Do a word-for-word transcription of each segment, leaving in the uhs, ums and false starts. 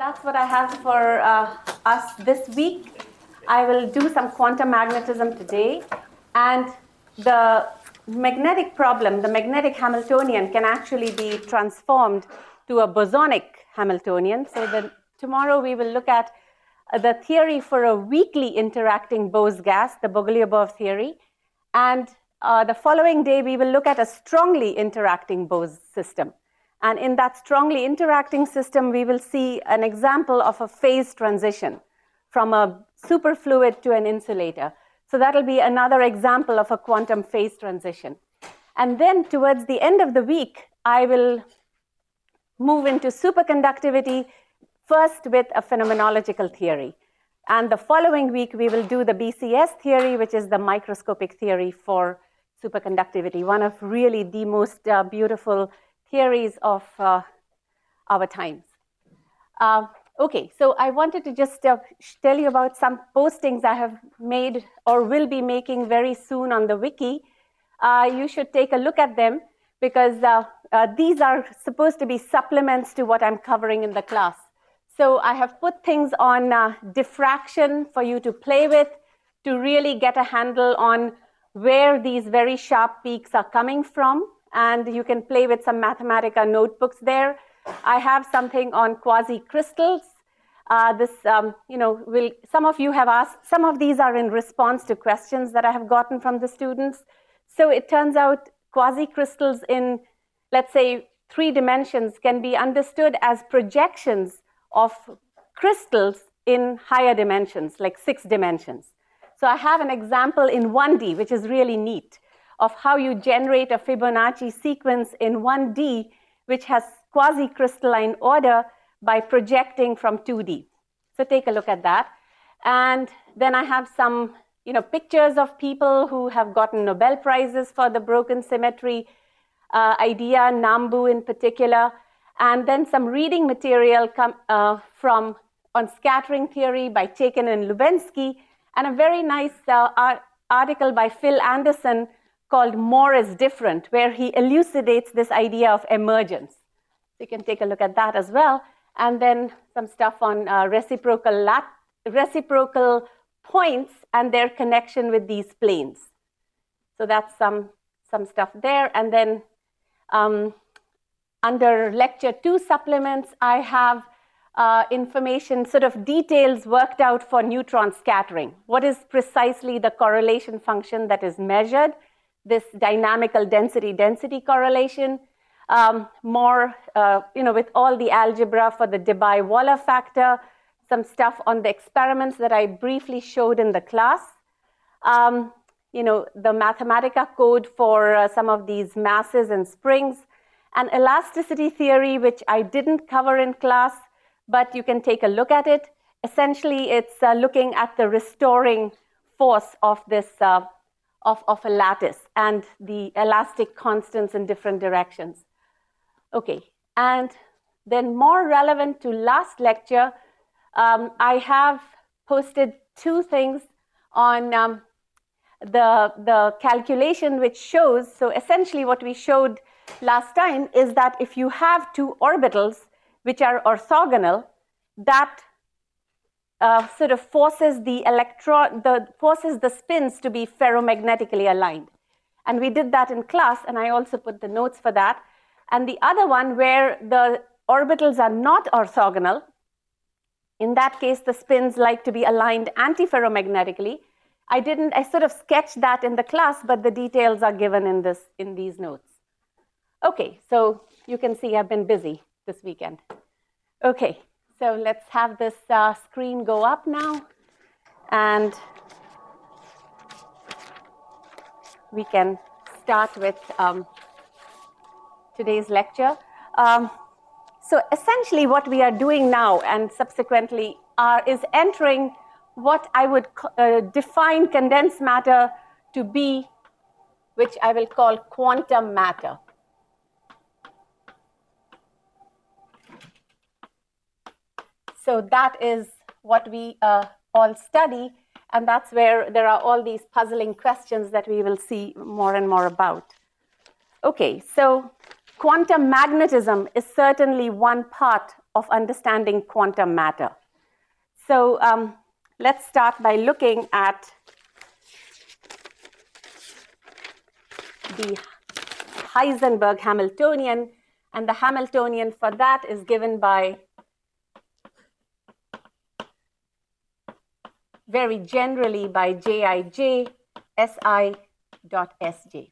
that's what I have for uh, us this week. I will do some quantum magnetism today. And the magnetic problem, the magnetic Hamiltonian, can actually be transformed to a bosonic Hamiltonian. So that tomorrow we will look at the theory for a weakly interacting Bose gas, the Bogoliubov theory. And uh, the following day, we will look at a strongly interacting Bose system. And in that strongly interacting system, we will see an example of a phase transition from a superfluid to an insulator. So that'll be another example of a quantum phase transition. And then towards the end of the week, I will move into superconductivity, first with a phenomenological theory. And the following week, we will do the B C S theory, which is the microscopic theory for superconductivity, one of really the most uh, beautiful theories of uh, our times. Uh, okay, so I wanted to just uh, tell you about some postings I have made or will be making very soon on the wiki. Uh, you should take a look at them because uh, uh, these are supposed to be supplements to what I'm covering in the class. So I have put things on uh, diffraction for you to play with, to really get a handle on where these very sharp peaks are coming from. And you can play with some Mathematica notebooks there. I have something on quasi-crystals. Uh, this, um, you know, will, some of you have asked, some of these are in response to questions that I have gotten from the students. So it turns out quasi-crystals in, let's say, three dimensions can be understood as projections of crystals in higher dimensions, like six dimensions. So I have an example in one D, which is really neat, of how you generate a Fibonacci sequence in one D, which has quasi-crystalline order by projecting from two D. So take a look at that. And then I have some you know, pictures of people who have gotten Nobel Prizes for the broken symmetry uh, idea, Nambu in particular. And then some reading material come, uh, from on scattering theory by Chaikin and Lubensky, and a very nice uh, art article by Phil Anderson called More is Different, where he elucidates this idea of emergence. So you can take a look at that as well. And then some stuff on uh, reciprocal, lat reciprocal points and their connection with these planes. So that's some, some stuff there. And then um, under lecture two supplements, I have uh, information, sort of details worked out for neutron scattering. What is precisely the correlation function that is measured? This dynamical density-density correlation, um, more, uh, you know, with all the algebra for the Debye-Waller factor, some stuff on the experiments that I briefly showed in the class, um, you know, the Mathematica code for uh, some of these masses and springs, and elasticity theory, which I didn't cover in class, but you can take a look at it. Essentially, it's uh, looking at the restoring force of this uh, Of, of a lattice and the elastic constants in different directions. Okay, and then more relevant to last lecture, um, I have posted two things on um, the, the calculation which shows, so essentially what we showed last time is that if you have two orbitals which are orthogonal, that Uh, sort of forces the electron, the forces the spins to be ferromagnetically aligned. And we did that in class, and I also put the notes for that. And the other one where the orbitals are not orthogonal, in that case, the spins like to be aligned antiferromagnetically. I didn't, I sort of sketched that in the class, but the details are given in this, in these notes. Okay, so you can see I've been busy this weekend. Okay. So let's have this uh, screen go up now, and we can start with um, today's lecture. Um, so essentially what we are doing now and subsequently are, is entering what I would uh, define condensed matter to be, which I will call quantum matter. So that is what we uh, all study, and that's where there are all these puzzling questions that we will see more and more about. Okay, so quantum magnetism is certainly one part of understanding quantum matter. So um, let's start by looking at the Heisenberg Hamiltonian, and the Hamiltonian for that is given by very generally by Jij Si dot Sj.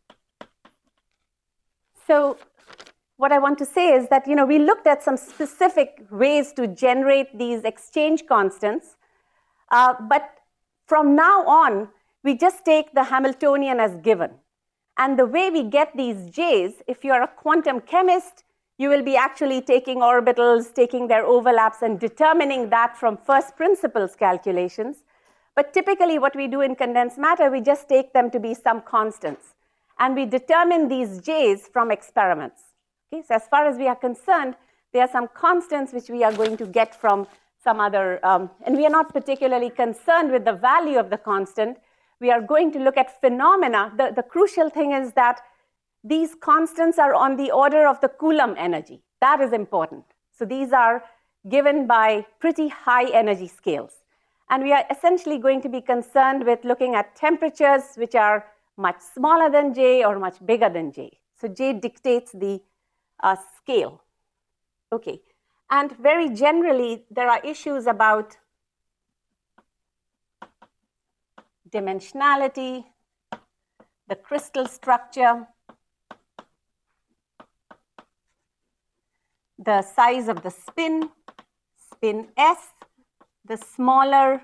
So what I want to say is that, you know, we looked at some specific ways to generate these exchange constants, uh, but from now on, we just take the Hamiltonian as given. And the way we get these J's, if you're a quantum chemist, you will be actually taking orbitals, taking their overlaps, and determining that from first principles calculations. But typically what we do in condensed matter, we just take them to be some constants. And we determine these J's from experiments. Okay? So as far as we are concerned, there are some constants which we are going to get from some other, um, and we are not particularly concerned with the value of the constant. We are going to look at phenomena. The, the crucial thing is that these constants are on the order of the Coulomb energy. That is important. So these are given by pretty high energy scales. And we are essentially going to be concerned with looking at temperatures which are much smaller than J or much bigger than J. So J dictates the uh, scale. Okay. And very generally, there are issues about dimensionality, the crystal structure, the size of the spin, spin S. The smaller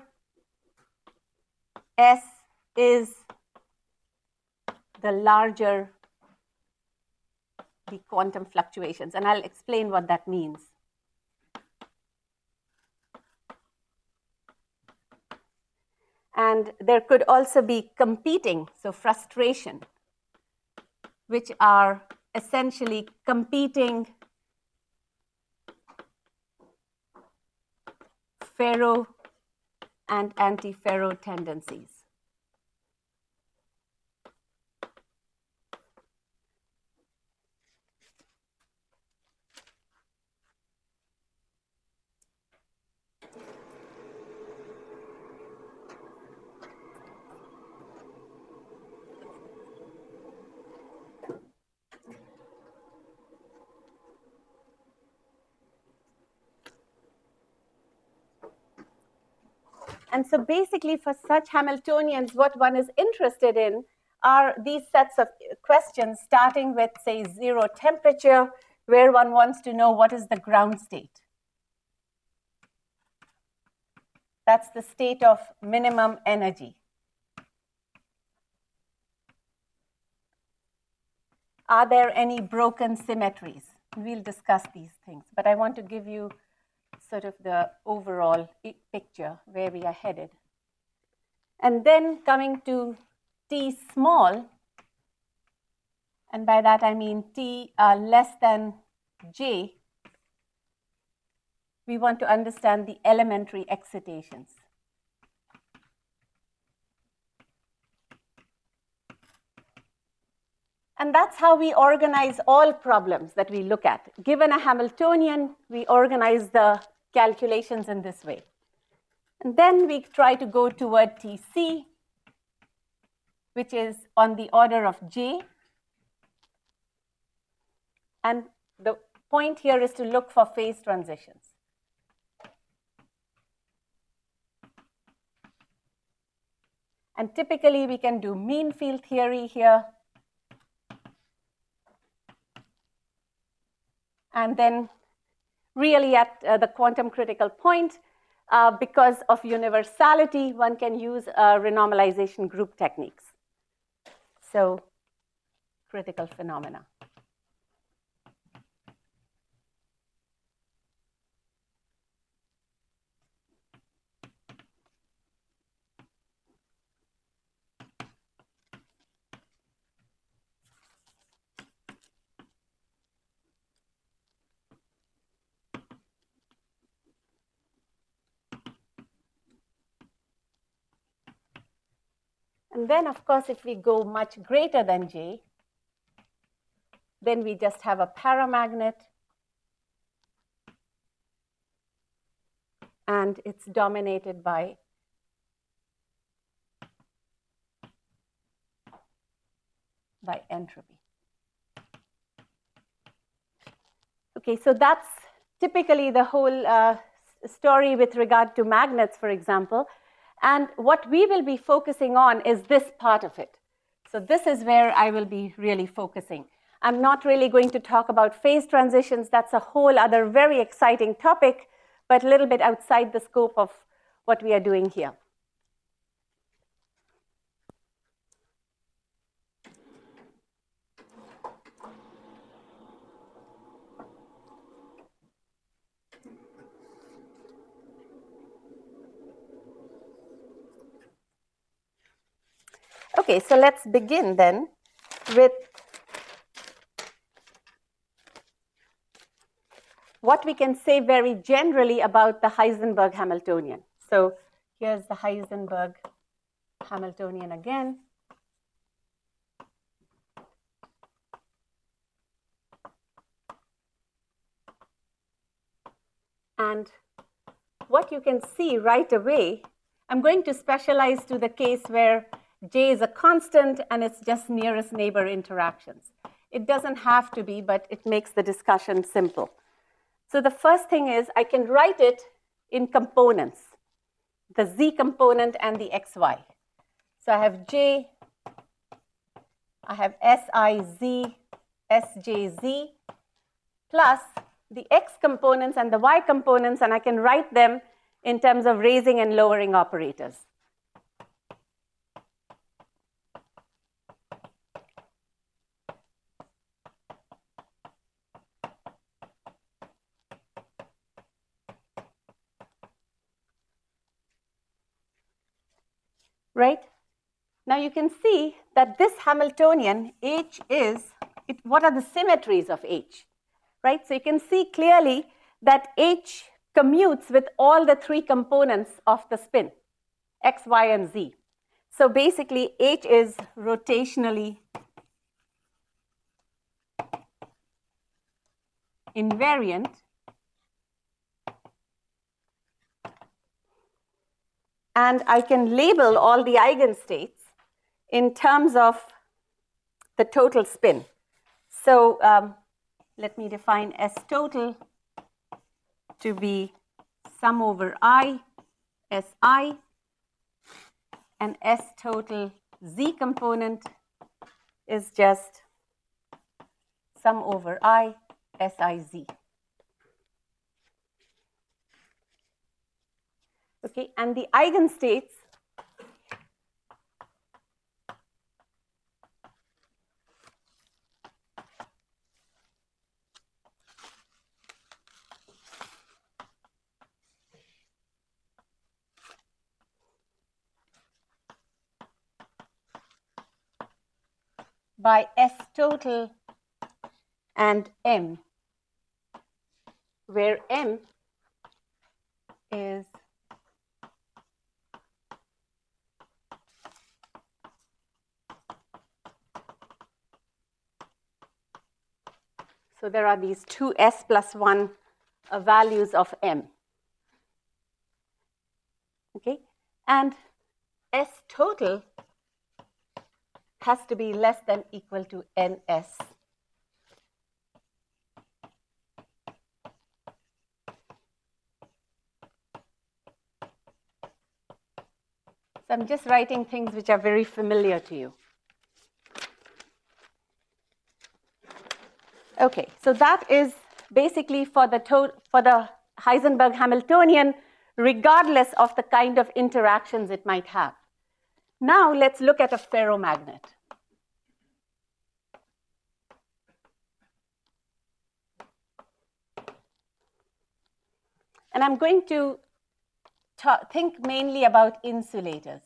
S is, the larger the quantum fluctuations. And I'll explain what that means. And there could also be competing, so frustration, which are essentially competing ferro and anti-ferro tendencies. And so basically for such Hamiltonians, what one is interested in are these sets of questions starting with, say, zero temperature, where one wants to know what is the ground state. That's the state of minimum energy. Are there any broken symmetries? We'll discuss these things, but I want to give you sort of the overall picture where we are headed. And then coming to T small, and by that I mean T uh, less than J, we want to understand the elementary excitations. And that's how we organize all problems that we look at. Given a Hamiltonian, we organize the calculations in this way. And then we try to go toward T C, which is on the order of J. And the point here is to look for phase transitions. And typically, we can do mean field theory here. And then really at uh, the quantum critical point, uh, because of universality, one can use uh, renormalization group techniques. So critical phenomena. And then, of course, if we go much greater than J, then we just have a paramagnet. and it's dominated by by entropy. Okay, so that's typically the whole uh, story with regard to magnets, for example. And what we will be focusing on is this part of it. So this is where I will be really focusing. I'm not really going to talk about phase transitions. That's a whole other very exciting topic, but a little bit outside the scope of what we are doing here. Okay, so let's begin then with what we can say very generally about the Heisenberg Hamiltonian. So here's the Heisenberg Hamiltonian again. And what you can see right away, I'm going to specialize to the case where J is a constant and it's just nearest neighbor interactions. It doesn't have to be, but it makes the discussion simple. So the first thing is I can write it in components, the Z component and the X Y. So I have J, I have S I Z, S J Z, plus the X components and the Y components, and I can write them in terms of raising and lowering operators. Right? Now you can see that this Hamiltonian, H is, it, what are the symmetries of H? Right? So you can see clearly that H commutes with all the three components of the spin, X, Y, and Z. So basically, H is rotationally invariant and I can label all the eigenstates in terms of the total spin. So um, let me define S total to be sum over I, Si, and S total Z component is just sum over I, Siz. Okay, and the eigenstates by S total and M, where M is so there are these two S plus one uh, values of M. Okay, and S total has to be less than equal to N S. So I'm just writing things which are very familiar to you. Okay, so that is basically for the, for the Heisenberg Hamiltonian, regardless of the kind of interactions it might have. Now let's look at a ferromagnet. And I'm going to think mainly about insulators,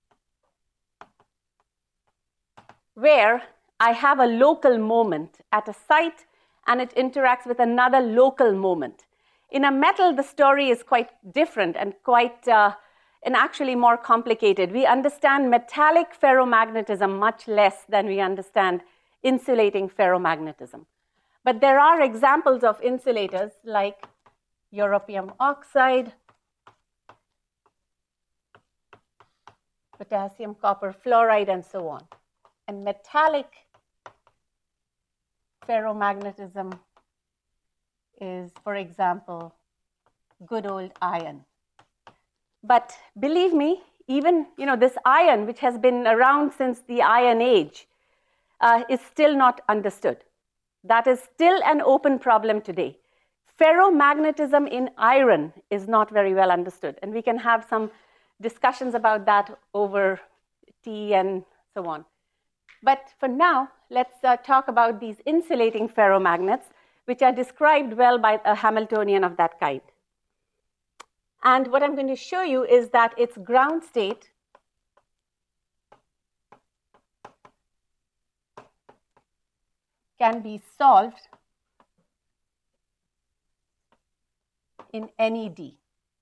where I have a local moment at a site and it interacts with another local moment. In a metal, the story is quite different and quite, uh, and actually more complicated. We understand metallic ferromagnetism much less than we understand insulating ferromagnetism. But there are examples of insulators like europium oxide potassium, copper, fluoride, and so on. And metallic ferromagnetism is, for example, good old iron. But believe me, even you know, this iron, which has been around since the Iron Age, uh, is still not understood. That is still an open problem today. Ferromagnetism in iron is not very well understood, and we can have some discussions about that over tea and so on. But for now, let's uh, talk about these insulating ferromagnets, which are described well by a Hamiltonian of that kind. And what I'm going to show you is that its ground state can be solved in any D.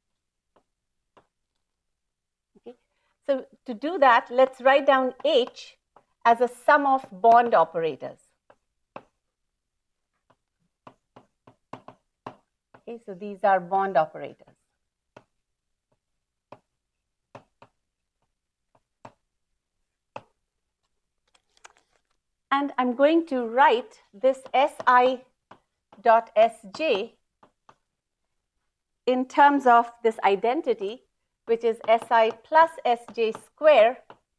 Okay. So to do that, let's write down H as a sum of bond operators. Okay, so these are bond operators. And I'm going to write this Si dot Sj in terms of this identity, which is Si plus Sj square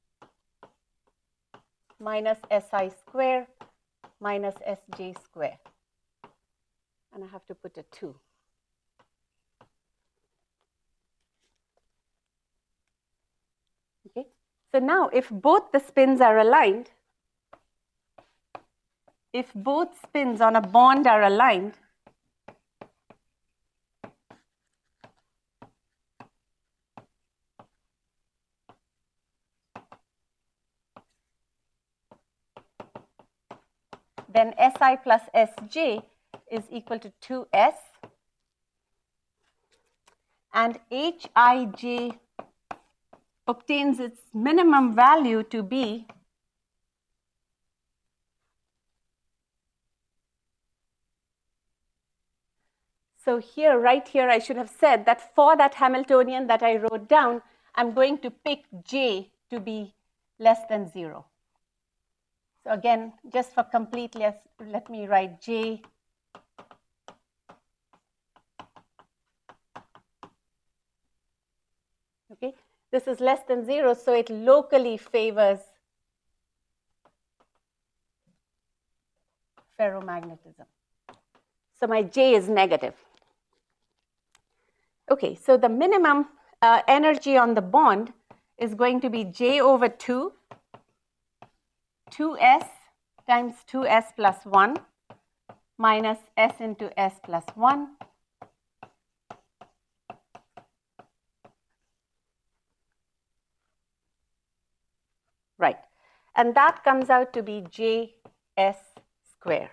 minus Si square minus Sj square. And I have to put a two. Okay. So now if both the spins are aligned, if both spins on a bond are aligned, then Si plus Sj is equal to two S, and Hij obtains its minimum value to be so here, right here, I should have said that for that Hamiltonian that I wrote down, I'm going to pick J to be less than zero. So again, just for completeness, let me write J okay. This is less than zero, so it locally favors ferromagnetism. So my J is negative. Okay, so the minimum uh, energy on the bond is going to be J over two, two S times two S plus one minus S into S plus one right, and that comes out to be J S square.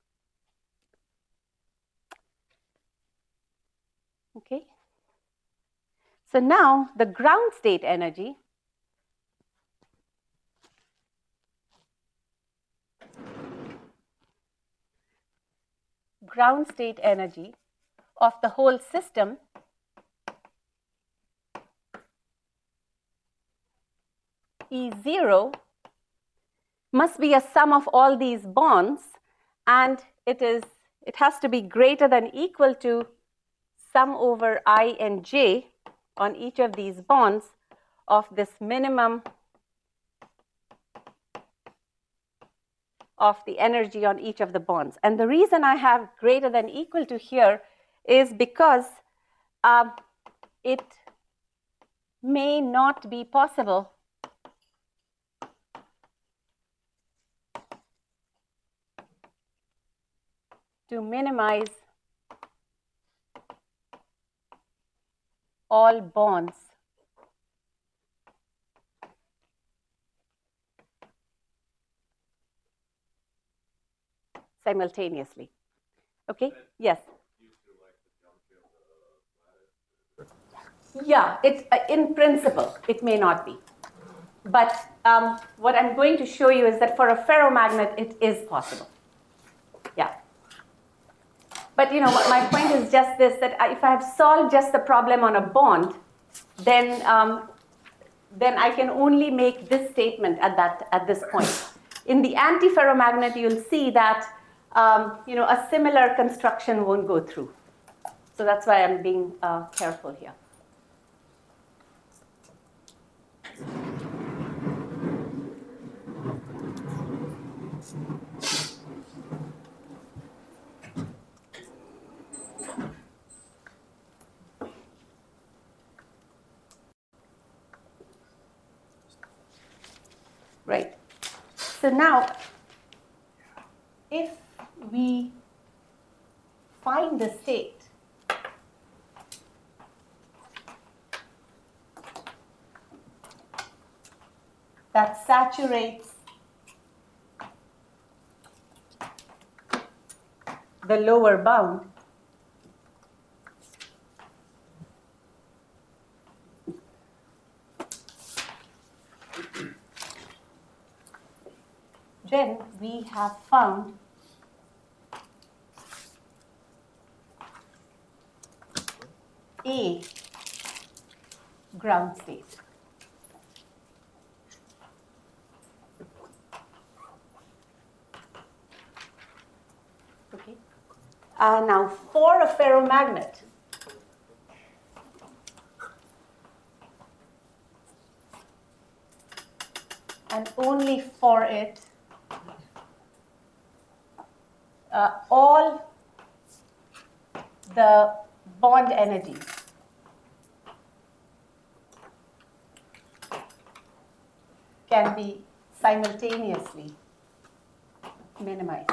Okay. So now the ground state energy ground state energy of the whole system E zero must be a sum of all these bonds, and it is it has to be greater than equal to sum over I and j on each of these bonds of this minimum of the energy on each of the bonds. And the reason I have greater than equal to here is because uh, it may not be possible to minimize all bonds simultaneously. Okay? Yes? Yeah, it's uh, in principle, it may not be. But um, what I'm going to show you is that for a ferromagnet, it is possible. Yeah. But you know, my point is just this, that if I have solved just the problem on a bond, then um, then I can only make this statement at, that, at this point. In the antiferromagnet, you'll see that um, you know, a similar construction won't go through. So that's why I'm being uh, careful here. Right. So now, if we find the state that saturates the lower bound, then we have found a ground state. Okay. Uh, now, for a ferromagnet, and only for it, uh, all the bond energies can be simultaneously minimized.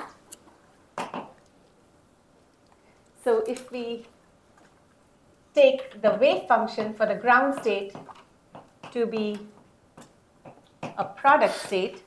So if we take the wave function for the ground state to be a product state,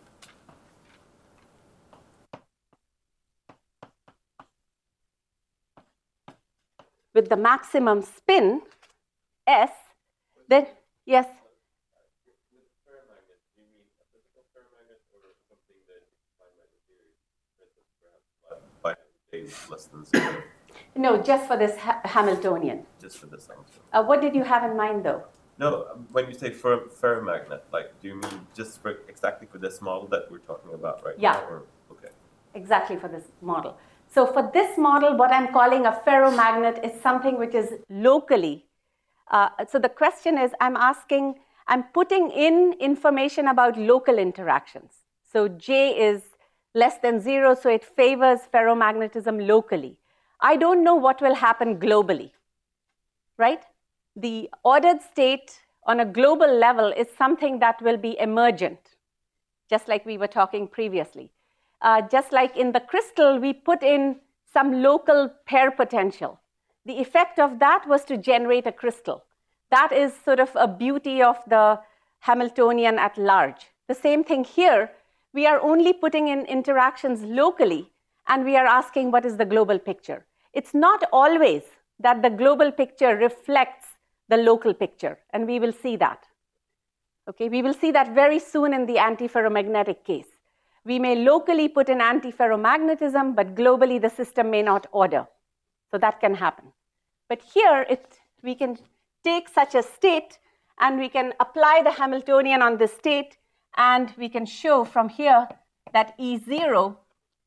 with the maximum spin, S, then, yes? With ferromagnet, do you mean a physical ferromagnet or something that biomagnet theory perhaps by days less than zero? No, just for this ha Hamiltonian. Just for this Hamiltonian. Uh, what did you have in mind, though? No, when you say fer ferromagnet, like, do you mean just for exactly for this model that we're talking about right yeah. now? Or, okay. Exactly for this model. So for this model, what I'm calling a ferromagnet is something which is locally. Uh, so the question is, I'm asking, I'm putting in information about local interactions. So J is less than zero, so it favors ferromagnetism locally. I don't know what will happen globally, right? The ordered state on a global level is something that will be emergent, just like we were talking previously. Uh, just like in the crystal, we put in some local pair potential. The effect of that was to generate a crystal. That is sort of a beauty of the Hamiltonian at large. The same thing here, we are only putting in interactions locally, and we are asking what is the global picture. It's not always that the global picture reflects the local picture, and we will see that. Okay, we will see that very soon in the antiferromagnetic case. We may locally put in antiferromagnetism, but globally the system may not order. So that can happen. But here, it, we can take such a state, and we can apply the Hamiltonian on this state, and we can show from here that E zero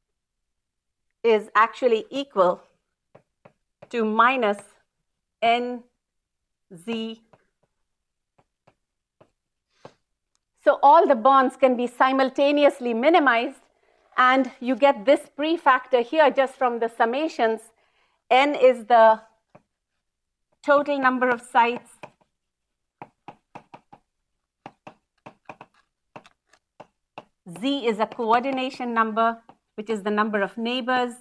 is actually equal to minus N Z. So all the bonds can be simultaneously minimized, and you get this prefactor here just from the summations. N is the total number of sites. Z is a coordination number, which is the number of neighbors.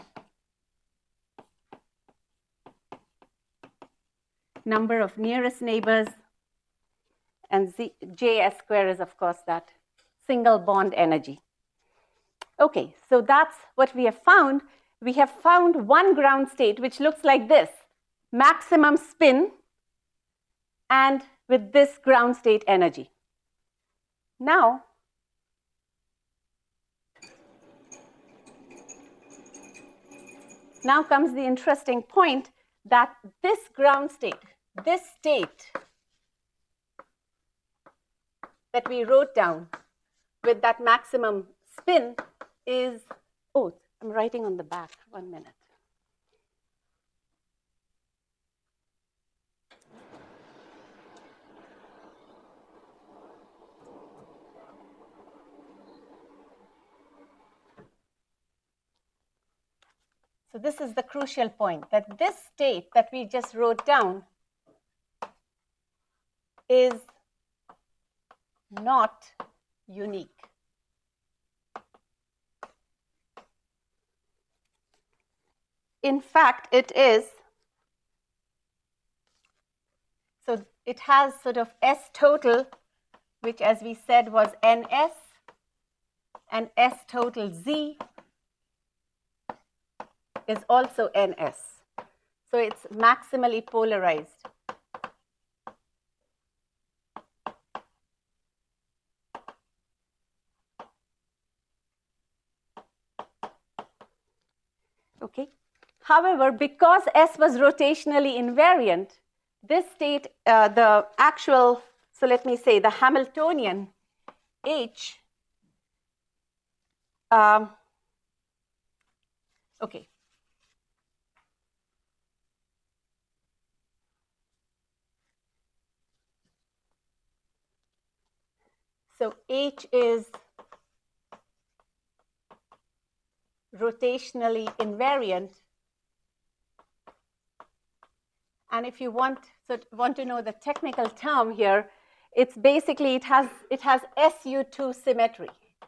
Number of nearest neighbors. And Z, J S square is, of course, that single bond energy. Okay, so that's what we have found. We have found one ground state which looks like this, maximum spin, and with this ground state energy. Now, now comes the interesting point that this ground state, this state, that we wrote down with that maximum spin is, oh, I'm writing on the back, one minute. So this is the crucial point, that this state that we just wrote down is not unique. In fact, it is. So it has sort of S total, which as we said was N S, and S total Z is also N S. So it's maximally polarized. Okay. However, because S was rotationally invariant, this state, uh, the actual, so let me say the Hamiltonian H, um, okay. So H is rotationally invariant. And if you want, so want to know the technical term here, it's basically, it has, it has S U two symmetry.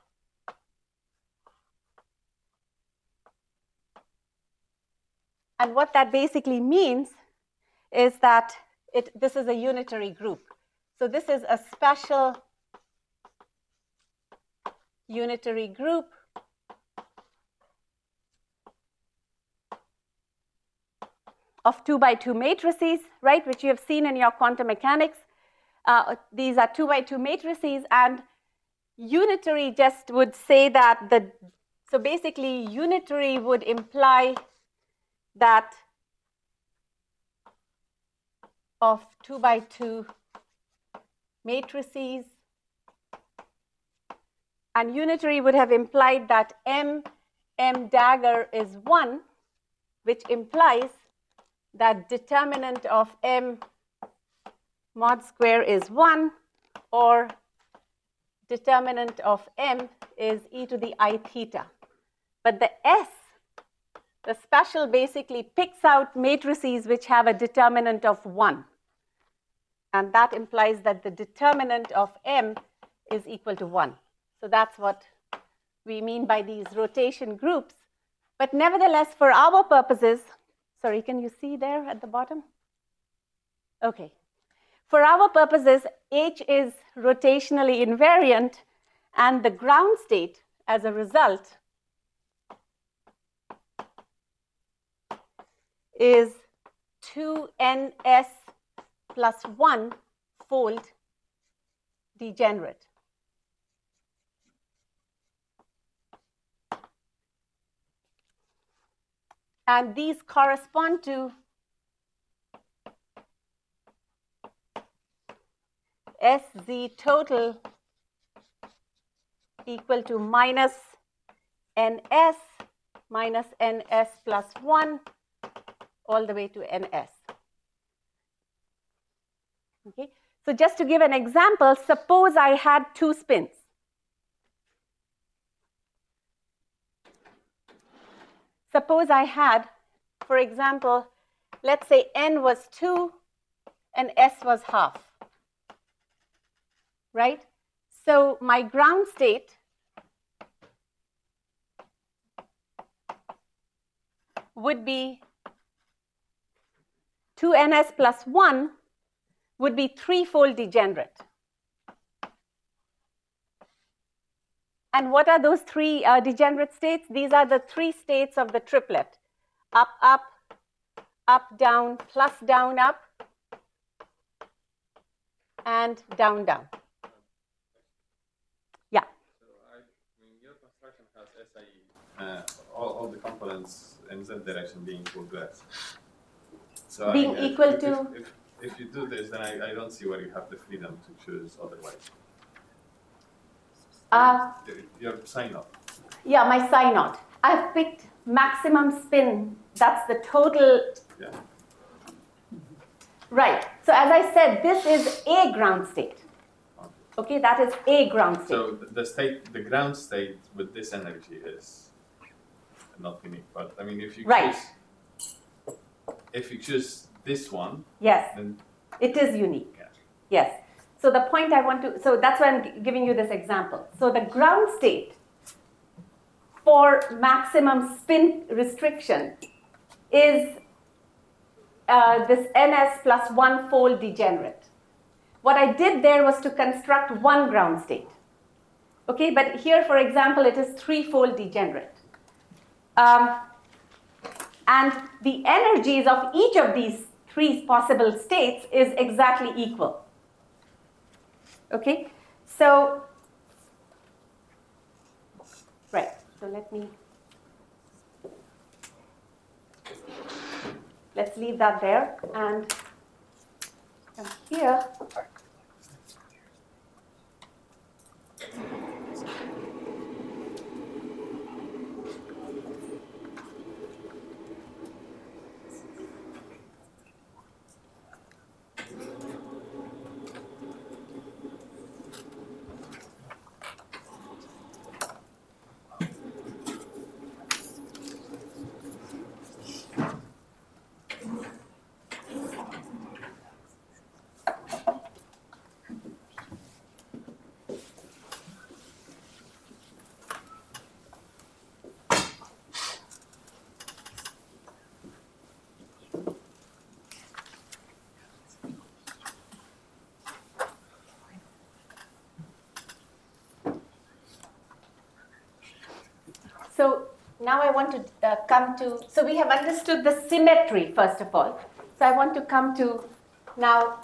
And what that basically means is that it, this is a unitary group. So this is a special unitary group of two by two matrices, right, which you have seen in your quantum mechanics. Uh, these are two by two matrices, and unitary just would say that the, so basically unitary would imply that of two by two matrices, and unitary would have implied that M, M dagger is one, which implies that determinant of M mod square is one, or determinant of M is e to the I theta. But the S, the special basically picks out matrices which have a determinant of one. And that implies that the determinant of M is equal to one. So that's what we mean by these rotation groups. But nevertheless, for our purposes, sorry, can you see there at the bottom? Okay. For our purposes, H is rotationally invariant, and the ground state, as a result, is two N S plus one fold degenerate. And these correspond to S Z total equal to minus N S minus N S plus one all the way to N S. Okay. So just to give an example, suppose I had two spins. Suppose I had, for example, let's say N was two and S was half, right? So my ground state would be two N S plus one would be threefold degenerate. And what are those three uh, degenerate states? These are the three states of the triplet: up, up, up, down, plus down, up, and down, down. Yeah. So I, I mean, your construction has S I E, uh, all, all the components in Z direction being equal to S. So being I, uh, equal if, to? If, if, if you do this, then I, I don't see where you have the freedom to choose otherwise. Uh, you have psi naught. Yeah, my psi naught. I've picked maximum spin. That's the total. Yeah. Right. So as I said, this is a ground state. Okay, that is a ground state. So the state, the ground state with this energy is not unique. But I mean, if you right. choose, if you choose this one, yes, then it is unique. Yeah. Yes. So the point I want to, so that's why I'm giving you this example. So the ground state for maximum spin restriction is uh, this ns plus one fold degenerate. What I did there was to construct one ground state. Okay, but here, for example, it is three-fold degenerate. Um, and the energies of each of these three possible states is exactly equal. Okay, so, right, so let me, let's leave that there, and from here, so now I want to uh, come to, so we have understood the symmetry first of all. So I want to come to now,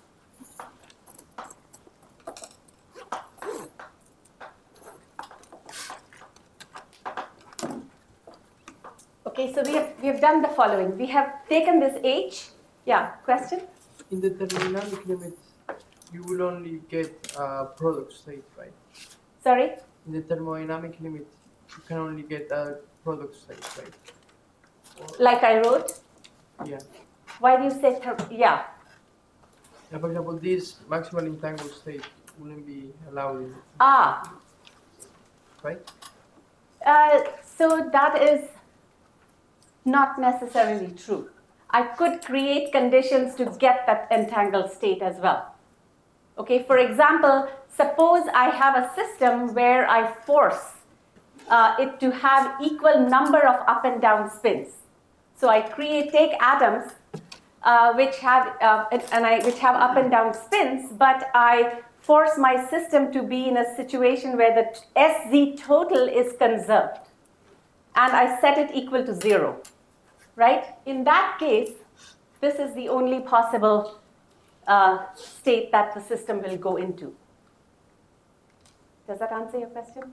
okay, so we have, we have done the following. We have taken this H, yeah, question? In the thermodynamic limit, you will only get a product state, right? Sorry? In the thermodynamic limit, you can only get a product state, right? Or, Like I wrote? yeah. Why do you say, therm yeah. yeah. For example, this maximal entangled state wouldn't be allowed in, Ah. right? Uh, so that is not necessarily true. I could create conditions to get that entangled state as well. Okay, for example, suppose I have a system where I force uh, it to have equal number of up and down spins. So I create, take atoms uh, which have uh, and I which have up and down spins, but I force my system to be in a situation where the S Z total is conserved, and I set it equal to zero. Right? In that case, this is the only possible uh, state that the system will go into. Does that answer your question?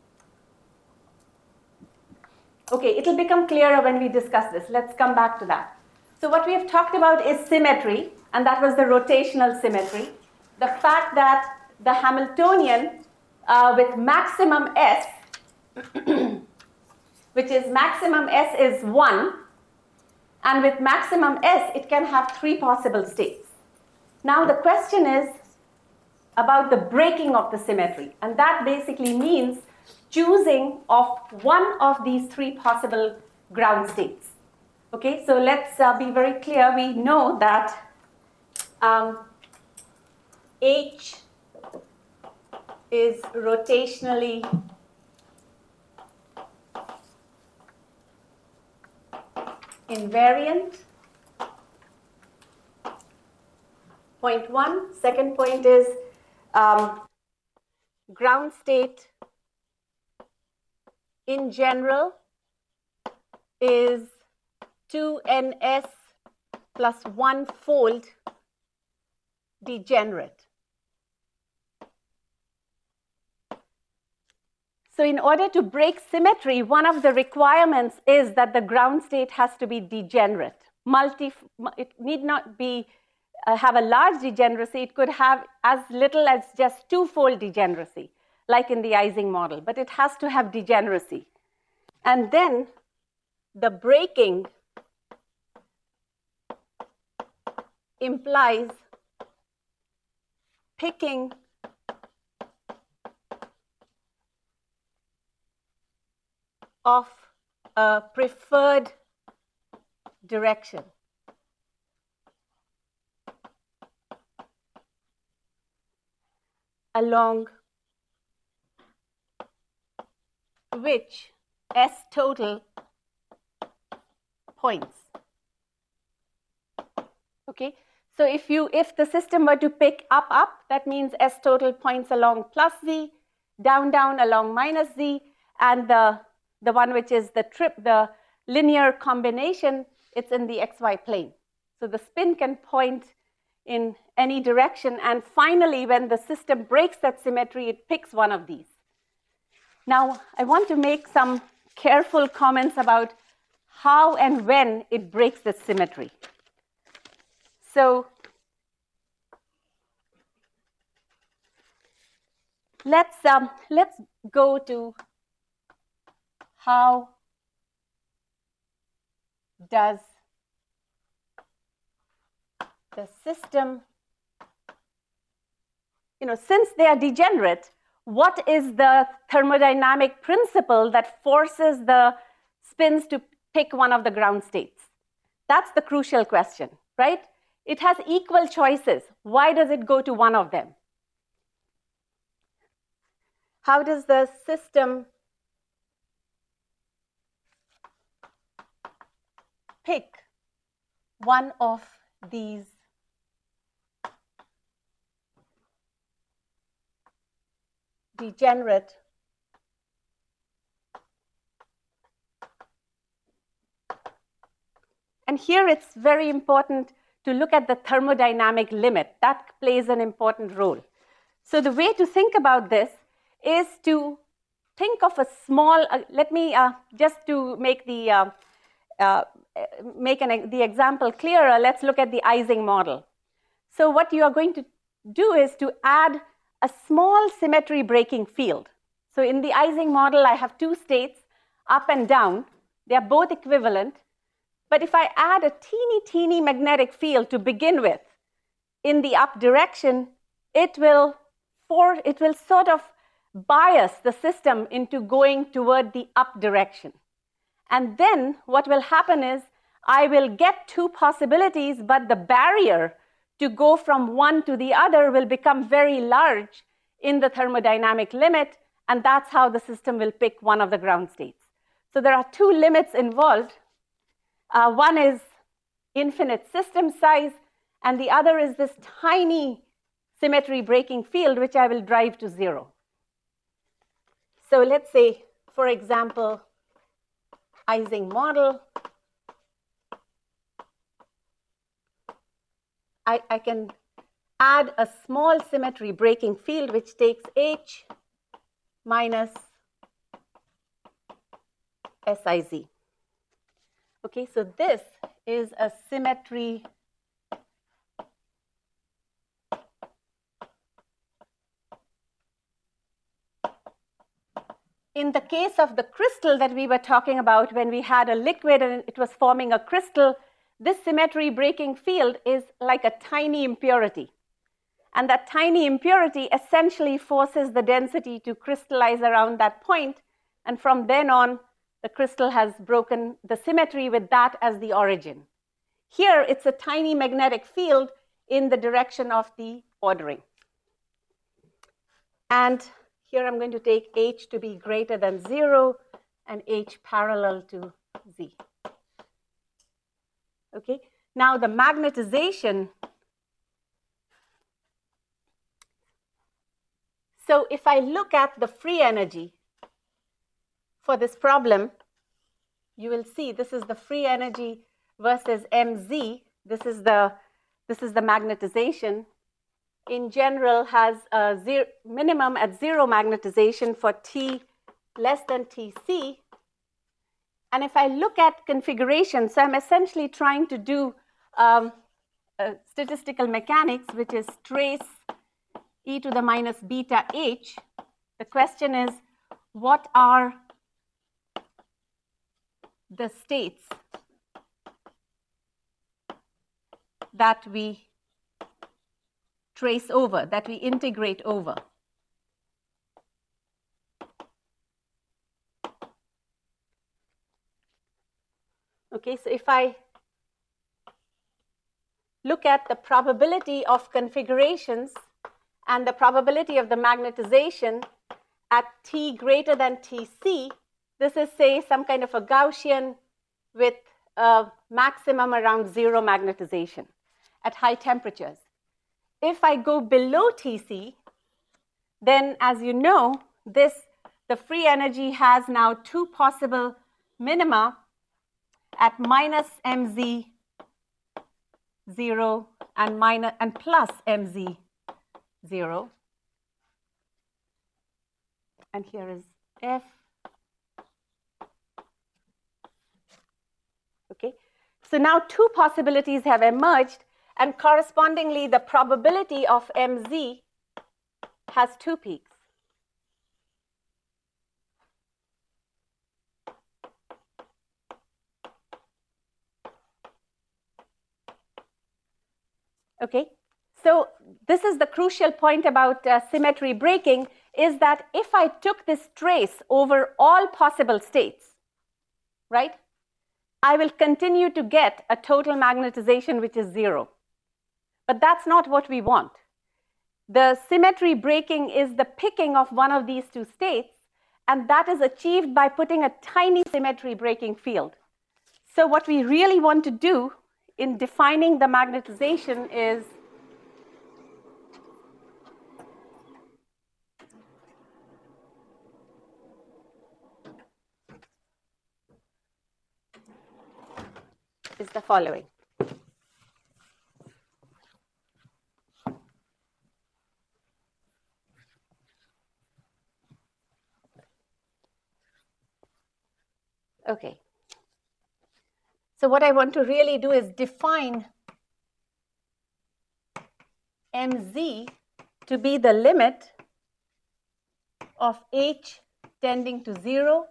Okay, it'll become clearer when we discuss this. Let's come back to that. So what we have talked about is symmetry, and that was the rotational symmetry. The fact that the Hamiltonian uh, with maximum S, which is maximum S is one, and with maximum S, it can have three possible states. Now the question is about the breaking of the symmetry, and that basically means choosing of one of these three possible ground states. Okay, so let's uh, be very clear. We know that um, H is rotationally invariant. Point one. Second point is um, ground state in general is two N S plus one fold degenerate. So in order to break symmetry, one of the requirements is that the ground state has to be degenerate. Multi, it need not be uh, have a large degeneracy. It could have as little as just two-fold degeneracy. like in the Ising model, but it has to have degeneracy. And then the breaking implies picking of a preferred direction. Along which S total points. Okay, so if you if the system were to pick up up, that means S total points along plus Z, down down along minus Z, and the the one which is the trip the linear combination, it's in the X Y plane. So the spin can point in any direction, and finally when the system breaks that symmetry, it picks one of these. Now I want to make some careful comments about how and when it breaks the symmetry. So let's um, let's go to how does the system, you know, since they are degenerate, what is the thermodynamic principle that forces the spins to pick one of the ground states? That's the crucial question, right? It has equal choices. Why does it go to one of them? How does the system pick one of these degenerate and here it's very important to look at the thermodynamic limit. That plays an important role. So the way to think about this is to think of a small, uh, let me uh, just to make the, uh, uh, make an, the example clearer, let's look at the Ising model. So what you are going to do is to add a small symmetry breaking field. So in the Ising model, I have two states, up and down. They are both equivalent. But if I add a teeny, teeny magnetic field to begin with in the up direction, it will, for, it will sort of bias the system into going toward the up direction. And then what will happen is I will get two possibilities, but the barrier to go from one to the other will become very large in the thermodynamic limit, and that's how the system will pick one of the ground states. So there are two limits involved. Uh, one is infinite system size, and the other is this tiny symmetry breaking field, which I will drive to zero. So let's say, for example, Ising model. I, I can add a small symmetry breaking field, which takes H minus Siz. Okay, so this is a symmetry in the case of the crystal that we were talking about, when we had a liquid and it was forming a crystal, this symmetry breaking field is like a tiny impurity. And that tiny impurity essentially forces the density to crystallize around that point. And from then on, the crystal has broken the symmetry with that as the origin. Here, it's a tiny magnetic field in the direction of the ordering. And here I'm going to take H to be greater than zero and H parallel to Z. Okay, now the magnetization. So if I look at the free energy for this problem, you will see this is the free energy versus mz. This is the, this is the magnetization. In general, has a zero, minimum at zero magnetization for T less than T C. And if I look at configuration, so I'm essentially trying to do um, uh, statistical mechanics, which is trace e to the minus beta h, The question is, what are the states that we trace over, that we integrate over? Okay, so if I look at the probability of configurations and the probability of the magnetization at T greater than T C, this is, say, some kind of a Gaussian with a maximum around zero magnetization at high temperatures. If I go below T C, then, as you know, this, the free energy has now two possible minima at minus M Z zero and minus and plus M Z zero. And here is F. Okay. So now two possibilities have emerged, and correspondingly the probability of M Z has two peaks. Okay, so this is the crucial point about uh, symmetry breaking, is that if I took this trace over all possible states, right, I will continue to get a total magnetization which is zero. But that's not what we want. The symmetry breaking is the picking of one of these two states, and that is achieved by putting a tiny symmetry breaking field. So what we really want to do in defining the magnetization is is the following. Okay. So what I want to really do is define M Z to be the limit of H tending to zero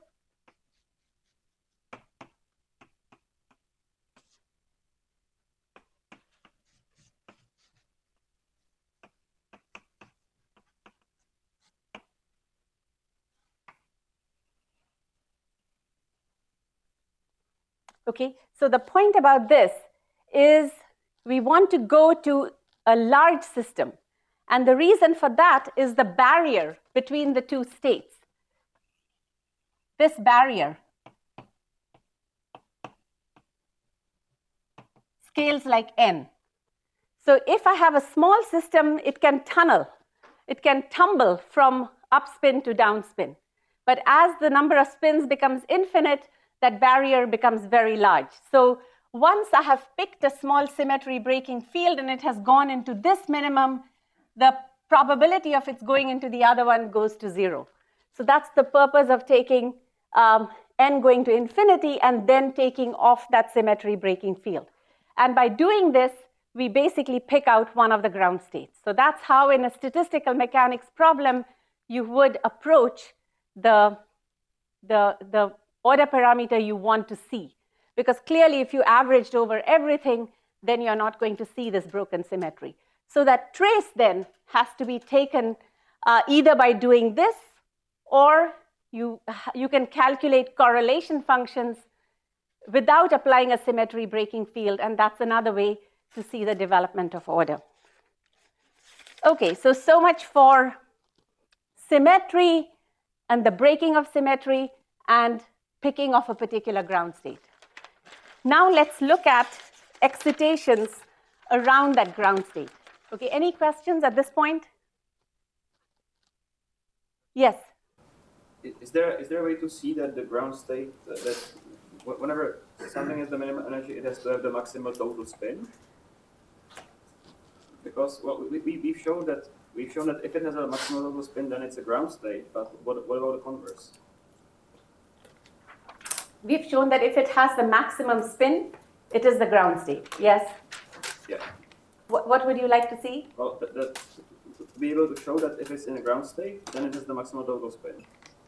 Okay, so the point about this is we want to go to a large system. And the reason for that is the barrier between the two states. This barrier scales like n. So if I have a small system, it can tunnel. It can tumble from upspin to downspin. But as the number of spins becomes infinite, that barrier becomes very large. So once I have picked a small symmetry breaking field and it has gone into this minimum, the probability of its going into the other one goes to zero. So that's the purpose of taking um, n going to infinity and then taking off that symmetry breaking field. And by doing this, we basically pick out one of the ground states. So that's how in a statistical mechanics problem, you would approach the, the, the order parameter you want to see. Because clearly, if you averaged over everything, then you're not going to see this broken symmetry. So that trace then has to be taken uh, either by doing this, or you, you can calculate correlation functions without applying a symmetry breaking field, and that's another way to see the development of order. Okay, so so much for symmetry and the breaking of symmetry and picking of a particular ground state. Now let's look at excitations around that ground state. Okay, any questions at this point? Yes? Is there, is there a way to see that the ground state, uh, that whenever something has the minimum energy, it has to have the maximal total spin? Because well, we, we, we've shown that we've shown that if it has a maximal total spin, then it's a ground state. But what, what about the converse? We've shown that if it has the maximum spin, it is the ground state. Yes? Yeah. What, what would you like to see? Well, that, that, to be able able to show that if it's in a ground state, then it has the maximal total spin?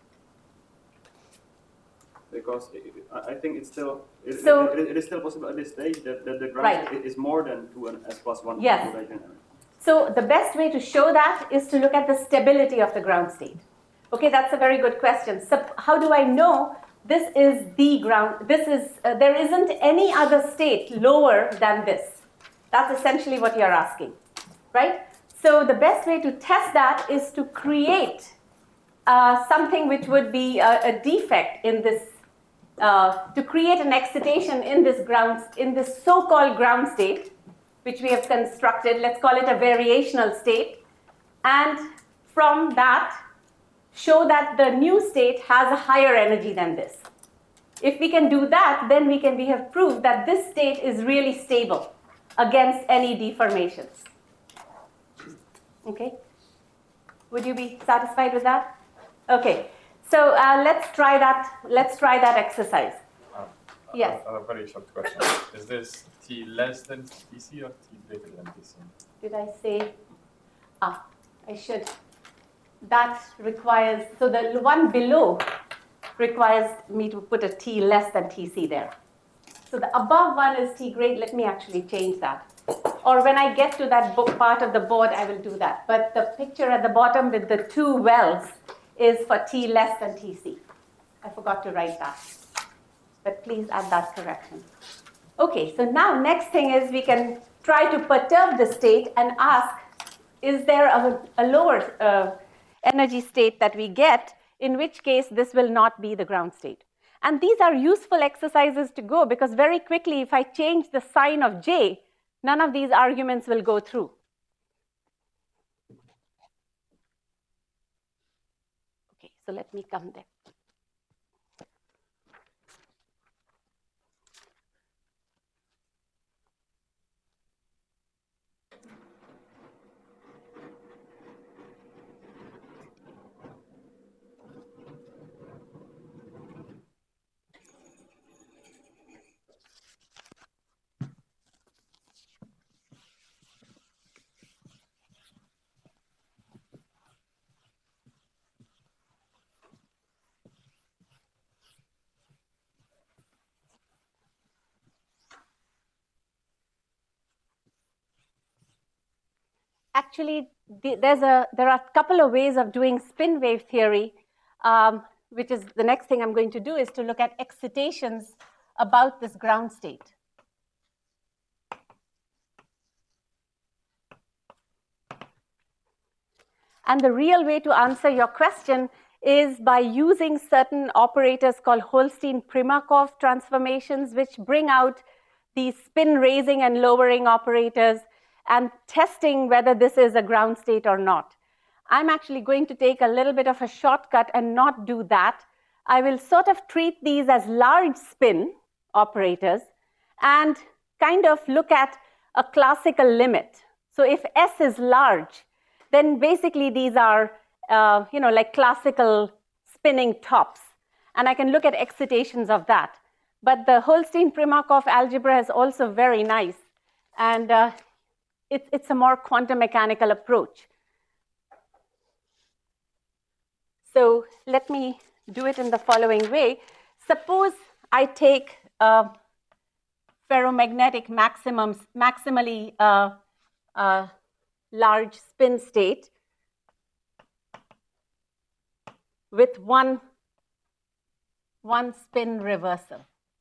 Because it, I think it's still it, So- it, it, it is still possible at this stage that, that the ground Right. state is more than two and s plus one. Yes. Degenerate. So the best way to show that is to look at the stability of the ground state. Okay, that's a very good question. So how do I know this is the ground? This is uh, there isn't any other state lower than this. That's essentially what you're asking, right? So the best way to test that is to create uh, something which would be a, a defect in this, uh, to create an excitation in this ground, in this so-called ground state, which we have constructed. Let's call it a variational state, and from that, show that the new state has a higher energy than this. If we can do that, then we can we have proved that this state is really stable against any deformations. Okay? Would you be satisfied with that? Okay. So uh, let's try that. Let's try that exercise. Uh, Yes. A, a very short question. Is this T less than T C or T greater than T C? Did I say? Ah, I should. That requires, so the one below requires me to put a T less than T C there. So the above one is T great. Let me actually change that. Or when I get to that book part of the board, I will do that. But the picture at the bottom with the two wells is for T less than T C. I forgot to write that. But please add that correction. Okay, so now next thing is we can try to perturb the state and ask, is there a, a lower uh, energy state that we get, in which case this will not be the ground state. And these are useful exercises to go, because very quickly if I change the sign of J, none of these arguments will go through. Okay, so let me come there. Actually, there's a, there are a couple of ways of doing spin wave theory, um, which is the next thing I'm going to do, is to look at excitations about this ground state. And the real way to answer your question is by using certain operators called Holstein-Primakov transformations, which bring out these spin raising and lowering operators, and testing whether this is a ground state or not. I'm actually going to take a little bit of a shortcut and not do that. I will sort of treat these as large spin operators and kind of look at a classical limit. So if S is large, then basically these are uh, you know, like classical spinning tops. And I can look at excitations of that. But the Holstein-Primakov algebra is also very nice. And uh, It's, it's a more quantum mechanical approach. So let me do it in the following way. Suppose I take a ferromagnetic maximum, maximally uh, uh, large spin state with one, one spin reversal.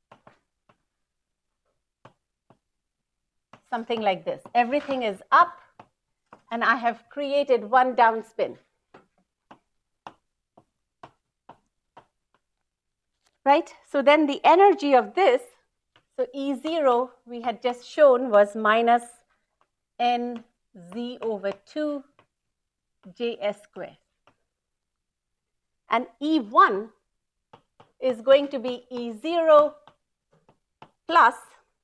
Something like this. Everything is up, and I have created one down spin. Right? So then the energy of this, so E zero we had just shown was minus N Z over two J S squared. And E one is going to be E zero plus,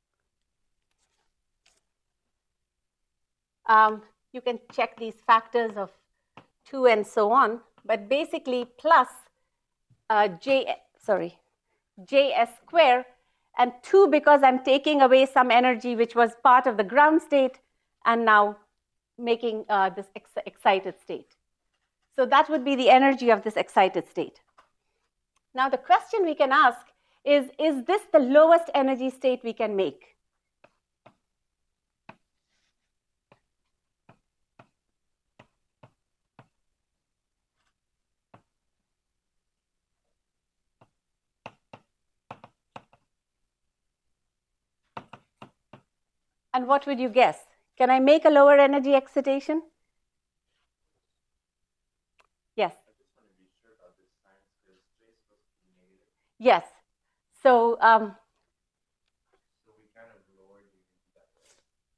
Um, you can check these factors of two and so on, but basically plus uh, J, sorry, J S square, and two because I'm taking away some energy which was part of the ground state, and now making uh, this ex excited state. So that would be the energy of this excited state. Now the question we can ask is, is this the lowest energy state we can make? And what would you guess? Can I make a lower energy excitation? Yes. I just want to be sure about this science because J is supposed to be negative. Yes. So, um, So we kind of lowered it that way.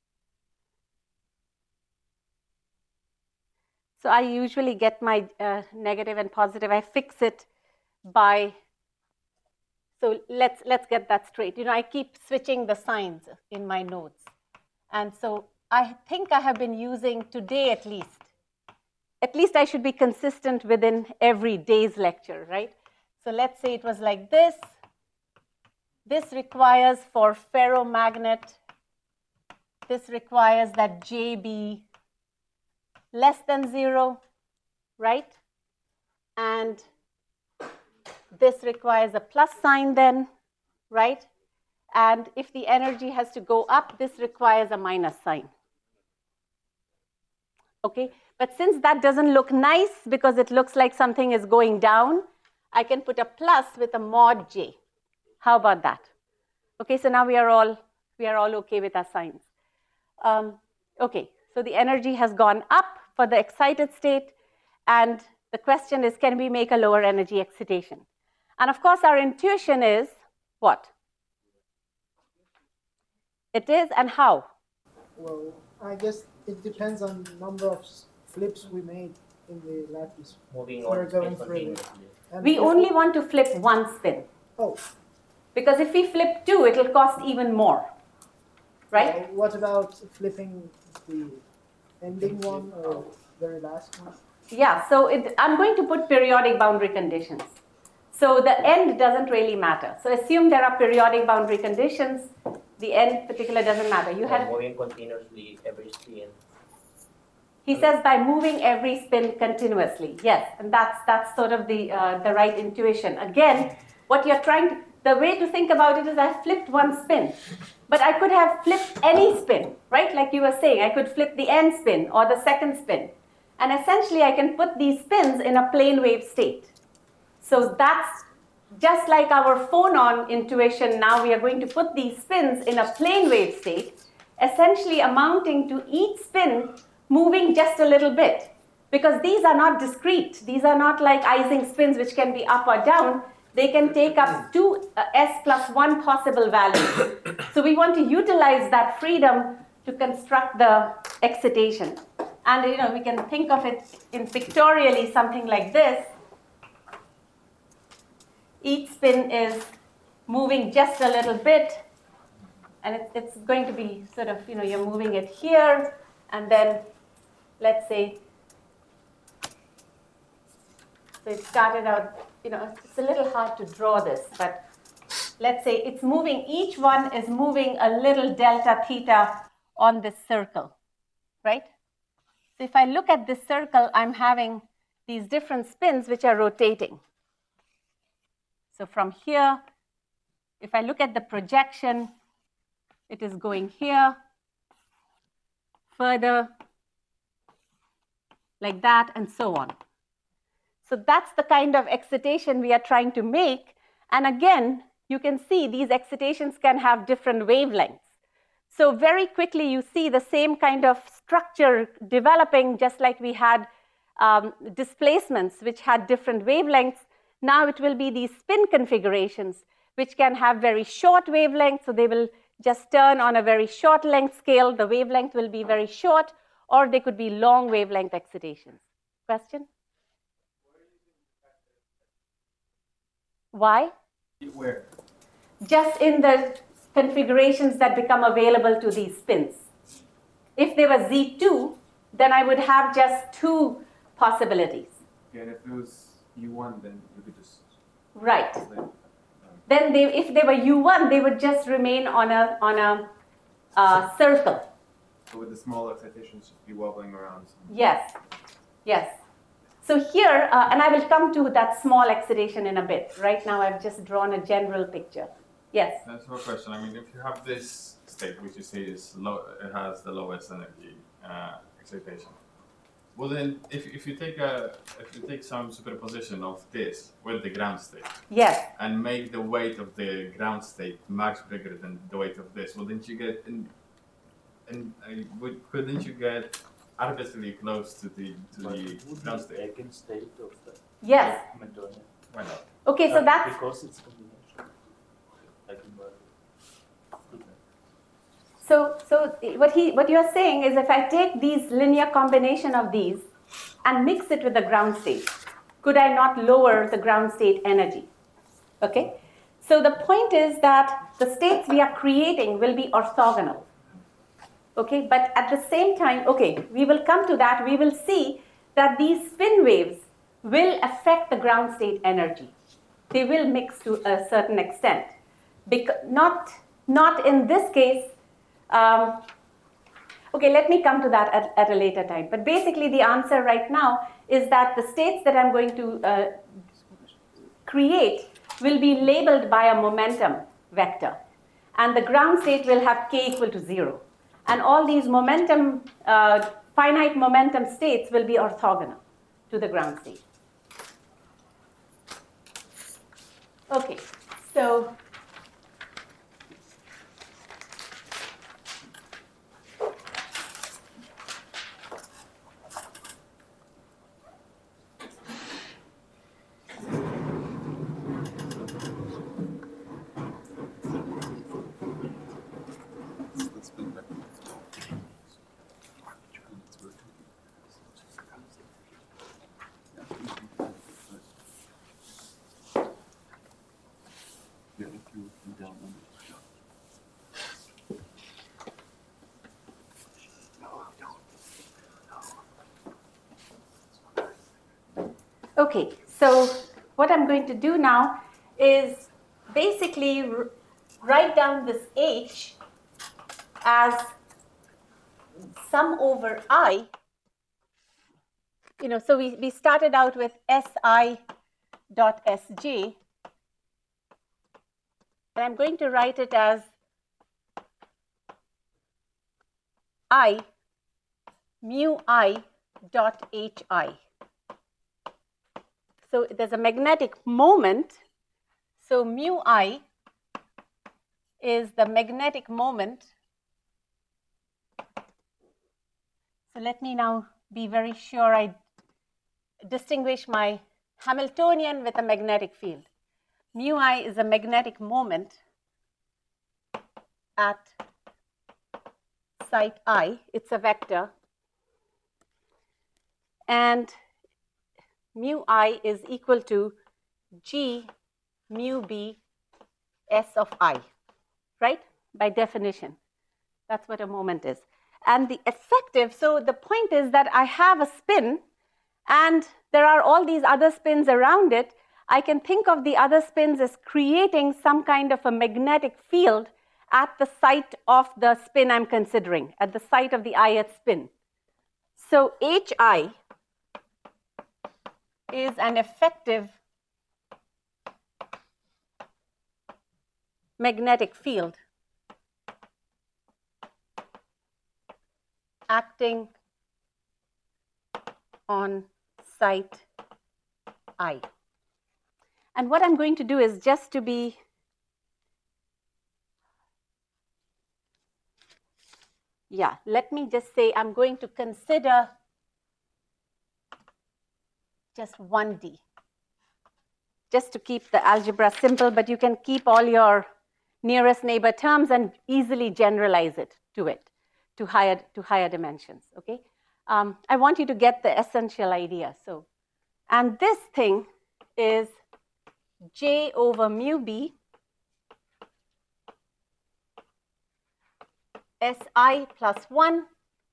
so I usually get my uh, negative and positive. I fix it by, so let's, let's get that straight. You know, I keep switching the signs in my notes. And so I think I have been using today at least, at least I should be consistent within every day's lecture, right? So let's say it was like this. This requires for ferromagnet, this requires that J be less than zero, right? And this requires a plus sign then, right? And if the energy has to go up, this requires a minus sign. Okay, but since that doesn't look nice because it looks like something is going down, I can put a plus with a mod J. How about that? Okay, so now we are all, we are all okay with our signs. Um, okay, so the energy has gone up for the excited state, and the question is, can we make a lower energy excitation? And of course, our intuition is what? It is, and how? Well, I guess it depends on the number of s- flips we made in the lattice. Moving We're on going spin further. continuously. And We if- only want to flip one spin. Oh, Because if we flip two, it will cost even more, right? uh, what about flipping the ending one or very last one? Yeah, so it, I'm going to put periodic boundary conditions. So the end doesn't really matter. So assume there are periodic boundary conditions. The end particular doesn't matter. You By had, moving continuously every spin. he says by moving every spin continuously. Yes, and that's that's sort of the uh, the right intuition. Again, what you're trying to, the way to think about it is I flipped one spin, but I could have flipped any spin, right? Like you were saying, I could flip the end spin or the second spin. And essentially, I can put these spins in a plane wave state. So that's just like our phonon intuition. Now we are going to put these spins in a plane wave state, essentially amounting to each spin moving just a little bit. Because these are not discrete. These are not like Ising spins, which can be up or down. They can take up two uh, s plus one possible values. So we want to utilize that freedom to construct the excitation. And you know, we can think of it in pictorially something like this. Each spin is moving just a little bit, and it, it's going to be sort of, you know, you're moving it here, and then let's say, so it started out, you know, it's a little hard to draw this, but let's say it's moving, each one is moving a little delta theta on this circle, right? So if I look at this circle, I'm having these different spins which are rotating. So from here, if I look at the projection, it is going here, further, like that, and so on. So that's the kind of excitation we are trying to make. And again, you can see these excitations can have different wavelengths. So very quickly, you see the same kind of structure developing, just like we had um, displacements, which had different wavelengths. Now it will be these spin configurations, which can have very short wavelengths. So they will just turn on a very short length scale. The wavelength will be very short, or they could be long wavelength excitations. Question? Why? Where? Just in the configurations that become available to these spins. If they were Z two, then I would have just two possibilities. Yeah, and if it was U one, then you could just Right. slip. Um, Then they, if they were U one, they would just remain on a, on a uh, circle. So with the small excitations just be wobbling around. Yes, yes. So here, uh, and I will come to that small excitation in a bit. Right now, I've just drawn a general picture. Yes? That's one question. I mean, if you have this state, which you say is low, it has the lowest energy uh, excitation. Well, then, if, if you take a if you take some superposition of this with the ground state, Yes. and make the weight of the ground state much bigger than the weight of this, well, didn't you get in, in uh, would, couldn't you get arbitrarily close to the to the ground state? Eigen state of the Yes. Hamiltonian. Why not? Okay, so Uh, that's because it's combination. Eigenvalue. so so what he what you are saying is if I take these linear combination of these and mix it with the ground state, could I not lower the ground state energy? Okay? So the point is that the states we are creating will be orthogonal. Okay, but at the same time, okay, we will come to that. We will see that these spin waves will affect the ground state energy. They will mix to a certain extent. Bec- not, not in this case. Um, okay, let me come to that at, at a later time. But basically, the answer right now is that the states that I'm going to uh, create will be labeled by a momentum vector. And the ground state will have k equal to zero. And all these momentum, uh, finite momentum states will be orthogonal to the ground state. Okay, so Okay, so what I'm going to do now is basically r- write down this H as sum over I. You know, so we, we started out with Si dot Sj, and I'm going to write it as I mu I dot Hi. So there's a magnetic moment. So mu I is the magnetic moment. So let me now be very sure I distinguish my Hamiltonian with a magnetic field. Mu I is a magnetic moment at site I. It's a vector. And mu I is equal to G mu B S of I, right? By definition. That's what a moment is. And the effective, so the point is that I have a spin and there are all these other spins around it. I can think of the other spins as creating some kind of a magnetic field at the site of the spin I'm considering, at the site of the ith spin. So Hi is an effective magnetic field acting on site I. And what I'm going to do is just to be yeah, let me just say I'm going to consider just one D, just to keep the algebra simple, but you can keep all your nearest neighbor terms and easily generalize it to it, to higher, to higher dimensions, okay? Um, I want you to get the essential idea. So, and this thing is J over mu B Si plus one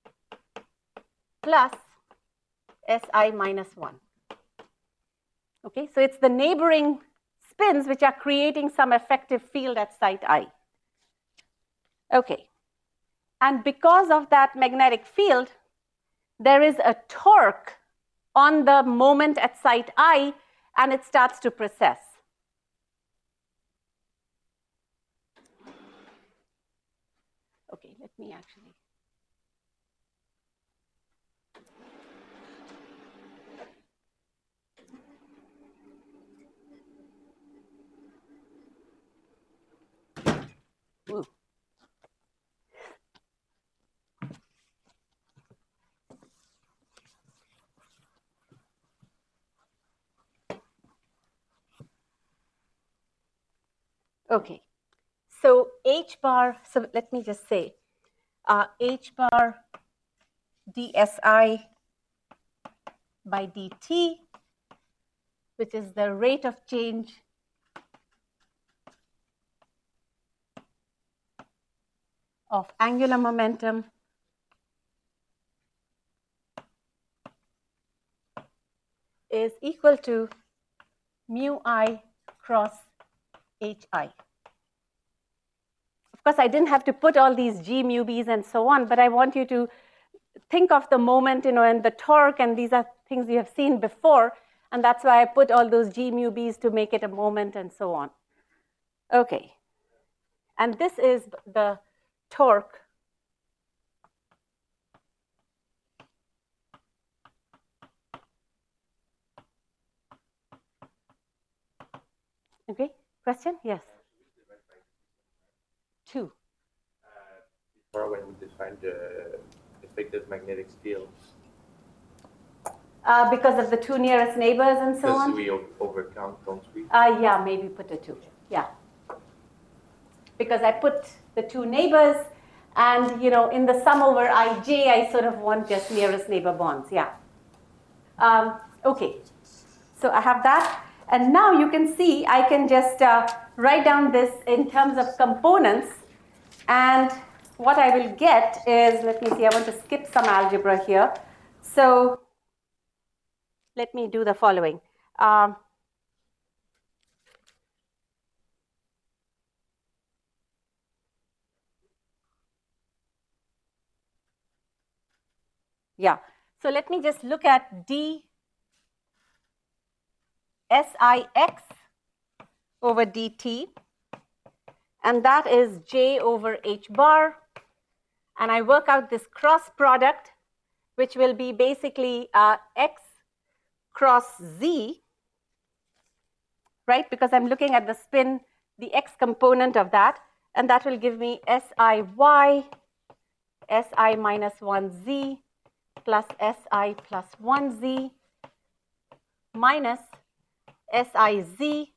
plus Si minus one. Okay, so it's the neighboring spins which are creating some effective field at site I. Okay, And because of that magnetic field, there is a torque on the moment at site I, and it starts to precess. Okay, let me actually. Ooh. Okay, so H bar, so let me just say, uh, H bar dSi by dt, which is the rate of change of angular momentum is equal to mu I cross Hi. Of course, I didn't have to put all these g mu b's and so on, but I want you to think of the moment, you know, and the torque, and these are things you have seen before, and that's why I put all those g mu b's to make it a moment and so on. Okay, and this is the torque okay. Question? Yes. Two. Uh, before, when we defined the effective magnetic field, Uh, because of the two nearest neighbors and so because on? we o- overcount, don't we? Uh, yeah, maybe put a two. Yeah. Because I put the two neighbors, and you know, in the sum over Ij, I sort of want just nearest neighbor bonds. Yeah. Um, okay. So I have that. And now you can see I can just uh, write down this in terms of components. And what I will get is, let me see, I want to skip some algebra here. So let me do the following. Um, yeah, so let me just look at d Six over dt, and that is j over h bar. And I work out this cross product, which will be basically uh, x cross z, right? Because I'm looking at the spin, the x component of that, and that will give me siy, si minus one z plus si plus one z minus siz,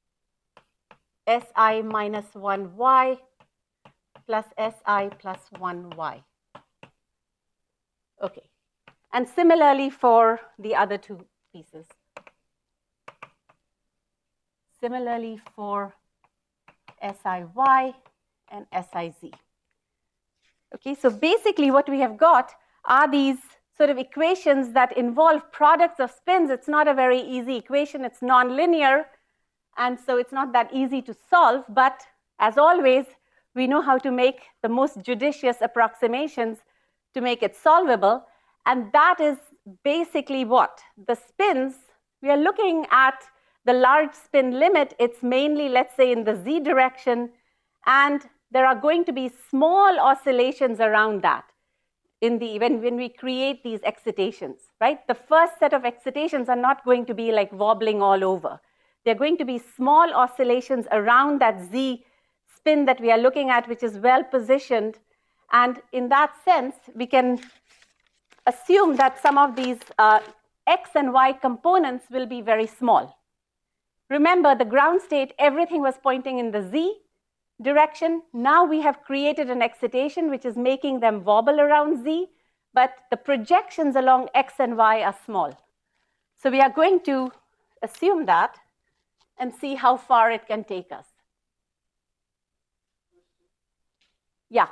si minus one y plus si plus one y. Okay. And similarly for the other two pieces. Similarly for siy and siz. Okay, so basically what we have got are these sort of equations that involve products of spins. It's not a very easy equation. It's nonlinear, and so it's not that easy to solve. But as always, we know how to make the most judicious approximations to make it solvable. And that is basically what? The spins, we are looking at the large spin limit. It's mainly, let's say, in the z direction. And there are going to be small oscillations around that. In the, when, when we create these excitations, right? The first set of excitations are not going to be like wobbling all over. They're going to be small oscillations around that z spin that we are looking at, which is well positioned. And in that sense, we can assume that some of these uh, x and y components will be very small. Remember, the ground state, everything was pointing in the z direction. Now we have created an excitation which is making them wobble around z, but the projections along x and y are small. So we are going to assume that and see how far it can take us. Yeah.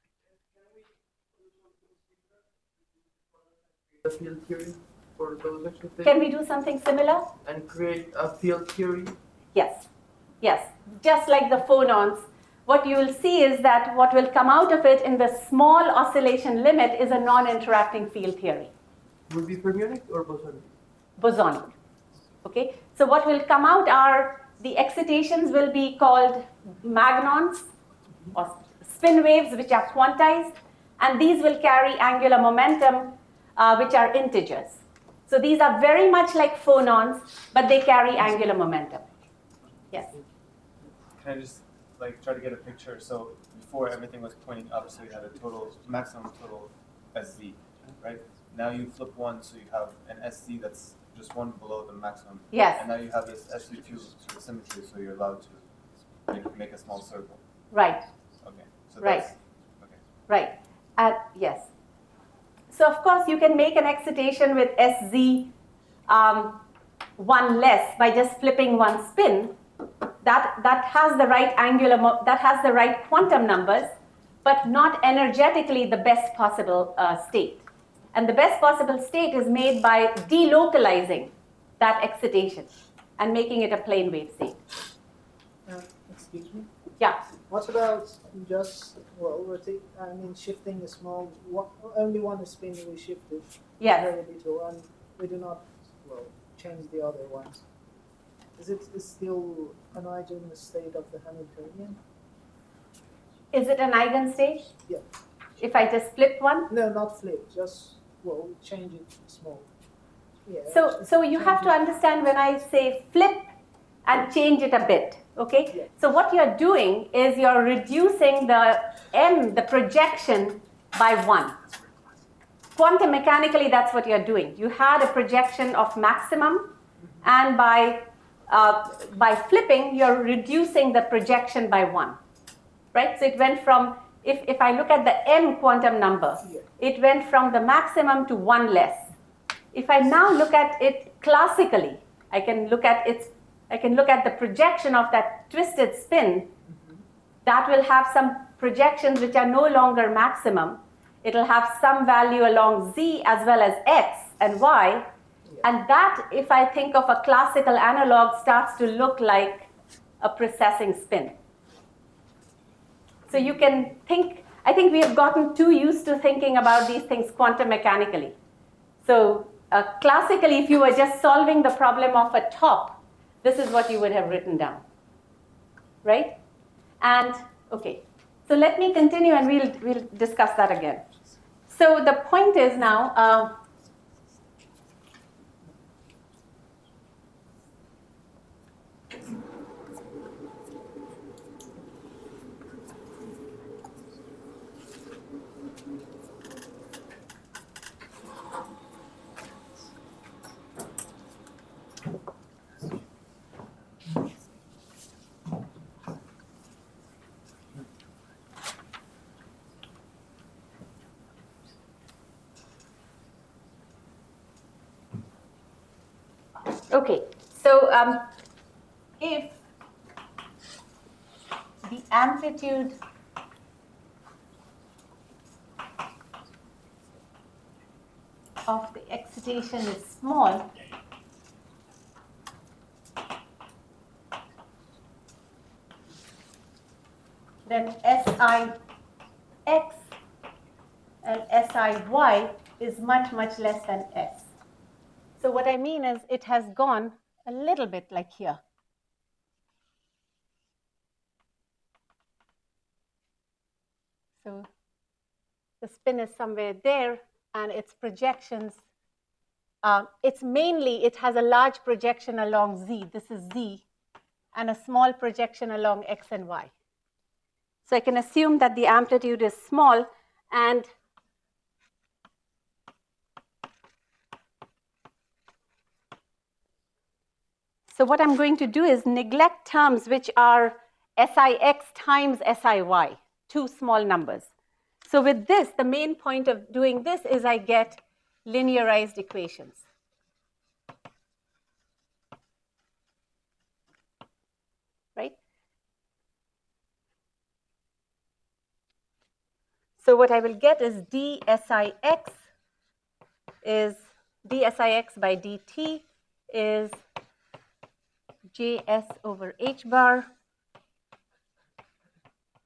The field theory for those excitations? Can we do something similar? And create a field theory? Yes. Yes. Just like the phonons, what you will see is that what will come out of it in the small oscillation limit is a non-interacting field theory. Would be fermionic or bosonic? Bosonic. Okay, so what will come out are the excitations will be called magnons or spin waves, which are quantized, and these will carry angular momentum, uh, which are integers. So these are very much like phonons, but they carry angular momentum. Yes. Can I just like try to get a picture? So before everything was pointing up, so you had a total maximum total S Z, right? Now you flip one, so you have an S Z that's just one below the maximum. Yes. And now you have this S U two sort of symmetry, so you're allowed to make, make a small circle. Right. Okay. So Right. that's okay. Right. Uh, yes. So of course you can make an excitation with S Z um, one less by just flipping one spin. That that has the right angular mo that has the right quantum numbers, but not energetically the best possible uh, state. And the best possible state is made by delocalizing that excitation and making it a plane wave state. Uh, excuse me. Yeah. What about just, well, rotate, I mean, shifting a small, one, only one spin we shifted. Yes. Very little, and we do not, well, change the other ones. Is it is still an eigenstate state of the Hamiltonian? Is it an eigenstate? Yeah. If I just flip one? No, not flip, just, well, change it small. Yeah. So, so you have to understand when I say flip and change it a bit, okay? Yeah. So what you're doing is you're reducing the m, the projection, by one. Quantum mechanically, that's what you're doing. You had a projection of maximum, and by, uh, by flipping, you're reducing the projection by one, right? So it went from, if, if I look at the m quantum number, Yeah. it went from the maximum to one less. If I now look at it classically, I can look at its, I can look at the projection of that twisted spin. Mm-hmm. That will have some projections which are no longer maximum. It'll have some value along z as well as x and y. Yeah. And that, if I think of a classical analog, starts to look like a precessing spin. So you can think, I think we have gotten too used to thinking about these things quantum mechanically. So uh, classically, if you were just solving the problem of a top, this is what you would have written down, right? And, okay, so let me continue and we'll, we'll discuss that again. So the point is now, uh, okay, so um, if the amplitude of the excitation is small, then S I X and S I Y is much, much less than S. So what I mean is it has gone a little bit like here. So the spin is somewhere there, and its projections, uh, it's mainly, it has a large projection along z, this is z, and a small projection along x and y. So I can assume that the amplitude is small, and so what I'm going to do is neglect terms which are S I X times S I Y, two small numbers. So with this, the main point of doing this is I get linearized equations. Right? So what I will get is d S I X is d S I X by dt is Js over h bar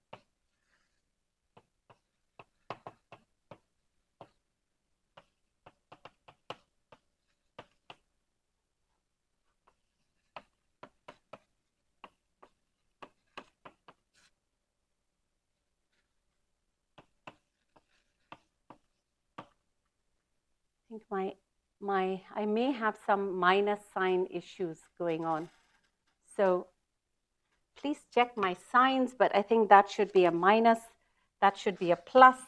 think my, my, I may have some minus sign issues going on. So please check my signs, but I think that should be a minus, that should be a plus.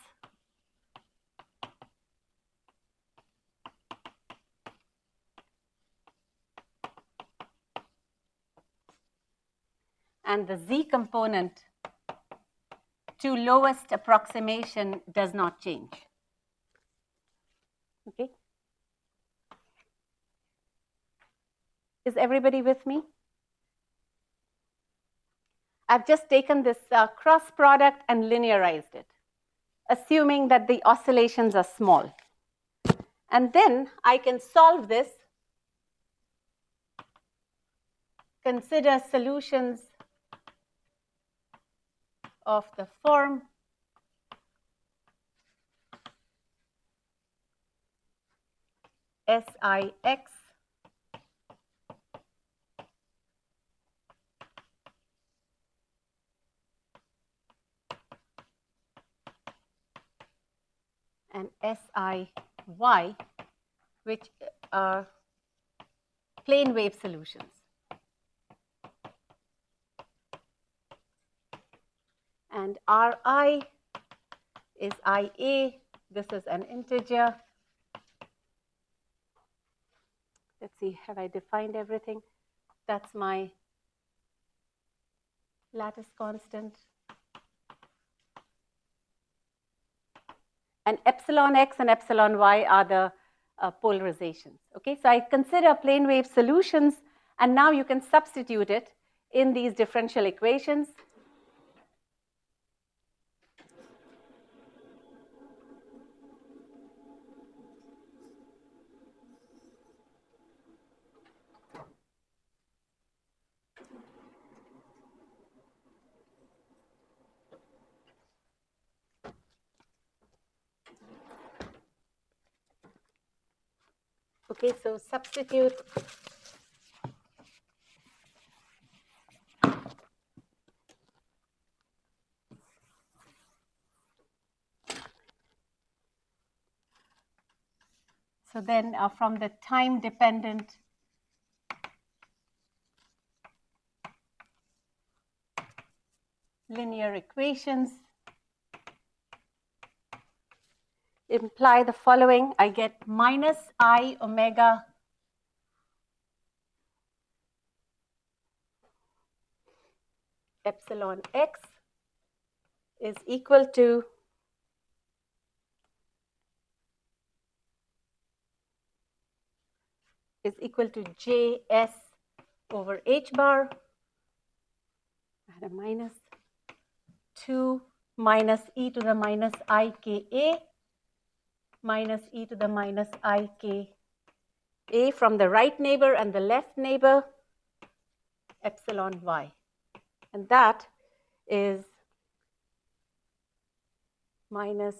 And the z component to lowest approximation does not change. Okay? Is everybody with me? I've just taken this uh, cross product and linearized it, assuming that the oscillations are small. And then I can solve this, consider solutions of the form S I X and S I Y, which are plane wave solutions. And R I is I A. This is an integer. Let's see, have I defined everything? That's my lattice constant. And epsilon x and epsilon y are the uh, polarizations. Okay, so I consider plane wave solutions, and now you can substitute it in these differential equations. Okay, so substitute so then uh, from the time dependent linear equations imply the following. I get minus I omega epsilon x is equal to is equal to J S over H bar. I had a minus two minus e to the minus I K A minus e to the minus I K A from the right neighbor and the left neighbor, epsilon y. And that is minus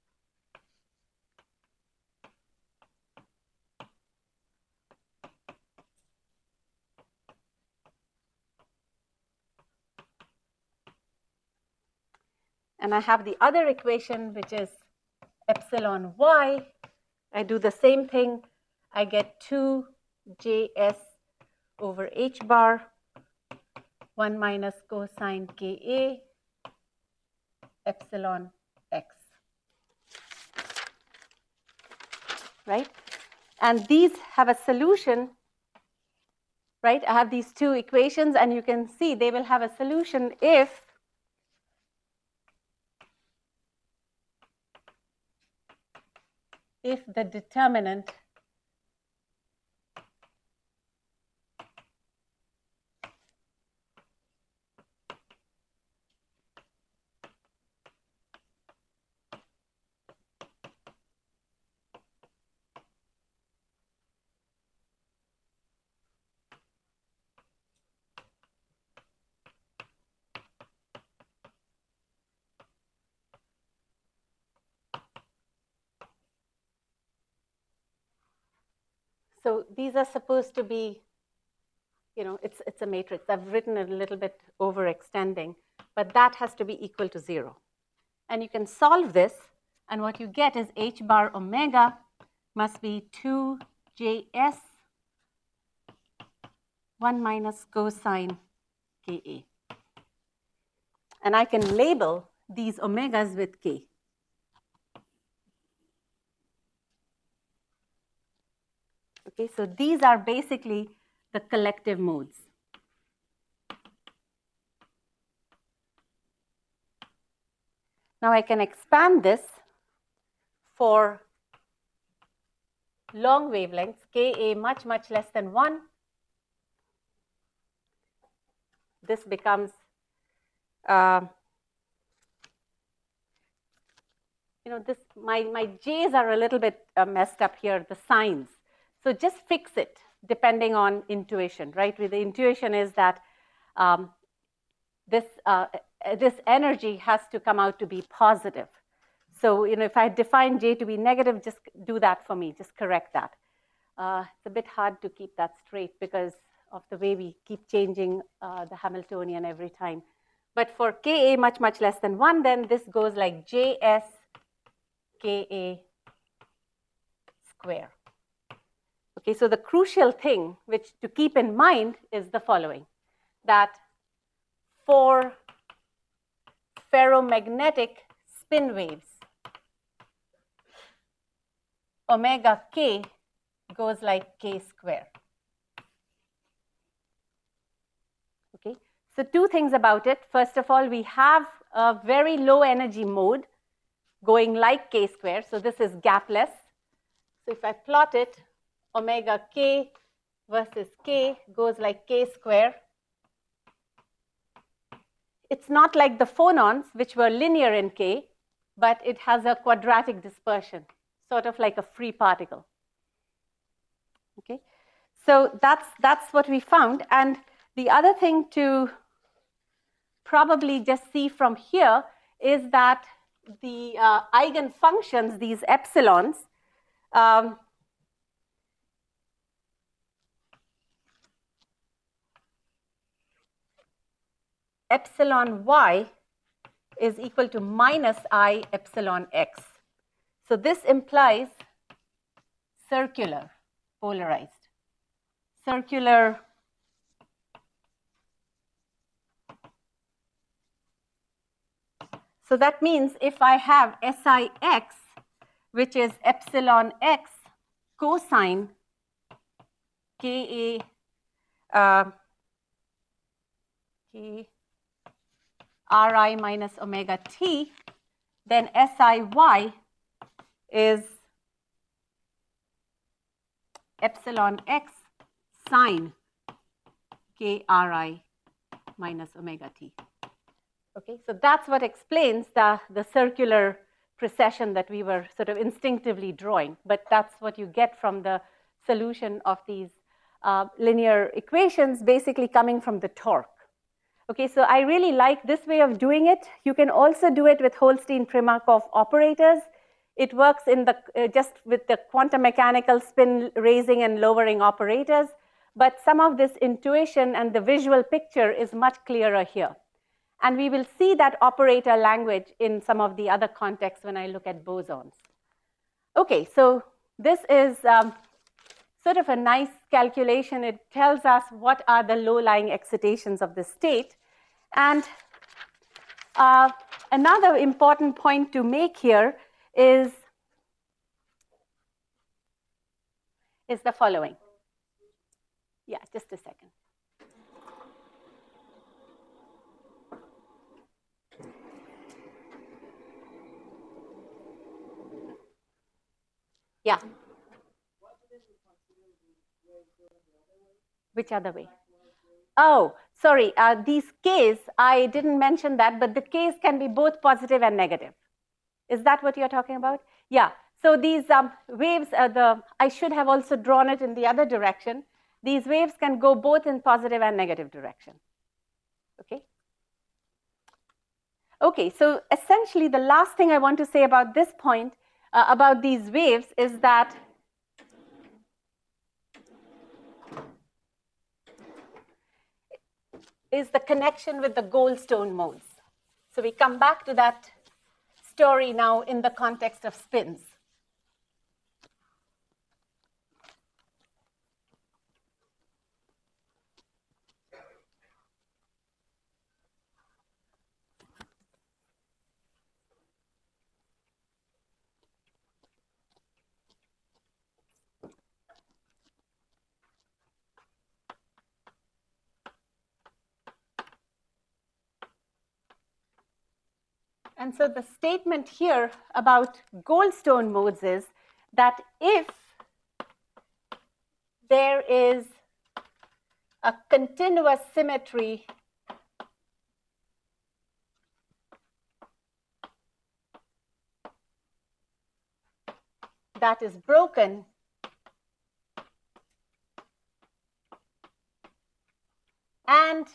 and I have the other equation, which is epsilon y. I do the same thing. I get two J S over H bar, one minus cosine K A epsilon x. Right? And these have a solution, right? I have these two equations, and you can see they will have a solution if if the determinant so these are supposed to be, you know, it's, it's a matrix. I've written a little bit overextending, but that has to be equal to zero. And you can solve this, and what you get is H bar omega must be two J S one minus cosine K A. And I can label these omegas with K. Okay, so these are basically the collective modes. Now I can expand this for long wavelengths, K A much, much less than one. This becomes, uh, you know, this, my, my J's are a little bit uh, messed up here, the signs. So just fix it depending on intuition, right? With the intuition is that um, this, uh, this energy has to come out to be positive. So, you know, if I define J to be negative, just do that for me, just correct that. Uh, it's a bit hard to keep that straight because of the way we keep changing uh, the Hamiltonian every time. But for K A much, much less than one, then this goes like J S K A square. Okay, so the crucial thing which to keep in mind is the following, that for ferromagnetic spin waves, omega k goes like k square. Okay, so two things about it. First of all, we have a very low energy mode going like k square. So this is gapless. So if I plot it, omega k versus k goes like k square. It's not like the phonons, which were linear in k, but it has a quadratic dispersion, sort of like a free particle. Okay, so that's, that's what we found. And the other thing to probably just see from here is that the uh, eigenfunctions, these epsilons, um, epsilon y is equal to minus I epsilon x. So this implies circular, polarized. Circular So that means if I have S I x, which is epsilon x cosine K A uh, K R I minus omega t, then S I y is epsilon x sine K R I minus omega t. Okay, so that's what explains the, the circular precession that we were sort of instinctively drawing, but that's what you get from the solution of these uh, linear equations basically coming from the torque. Okay, so I really like this way of doing it. You can also do it with Holstein-Primakov operators. It works in the, uh, just with the quantum mechanical spin raising and lowering operators, but some of this intuition and the visual picture is much clearer here. And we will see that operator language in some of the other contexts when I look at bosons. Okay, so this is um, sort of a nice calculation. It tells us what are the low-lying excitations of the state. And uh, another important point to make here is, is the following. Yeah, just a second. Yeah. Which other way? Oh, sorry. Uh, these Ks, I didn't mention that, but the Ks can be both positive and negative. Is that what you're talking about? Yeah. So these um, waves, uh, the I should have also drawn it in the other direction. These waves can go both in positive and negative direction. Okay. Okay. So essentially, the last thing I want to say about this point, uh, about these waves, is that is the connection with the Goldstone modes. So we come back to that story now in the context of spins. And so the statement here about Goldstone modes is that if there is a continuous symmetry that is broken, and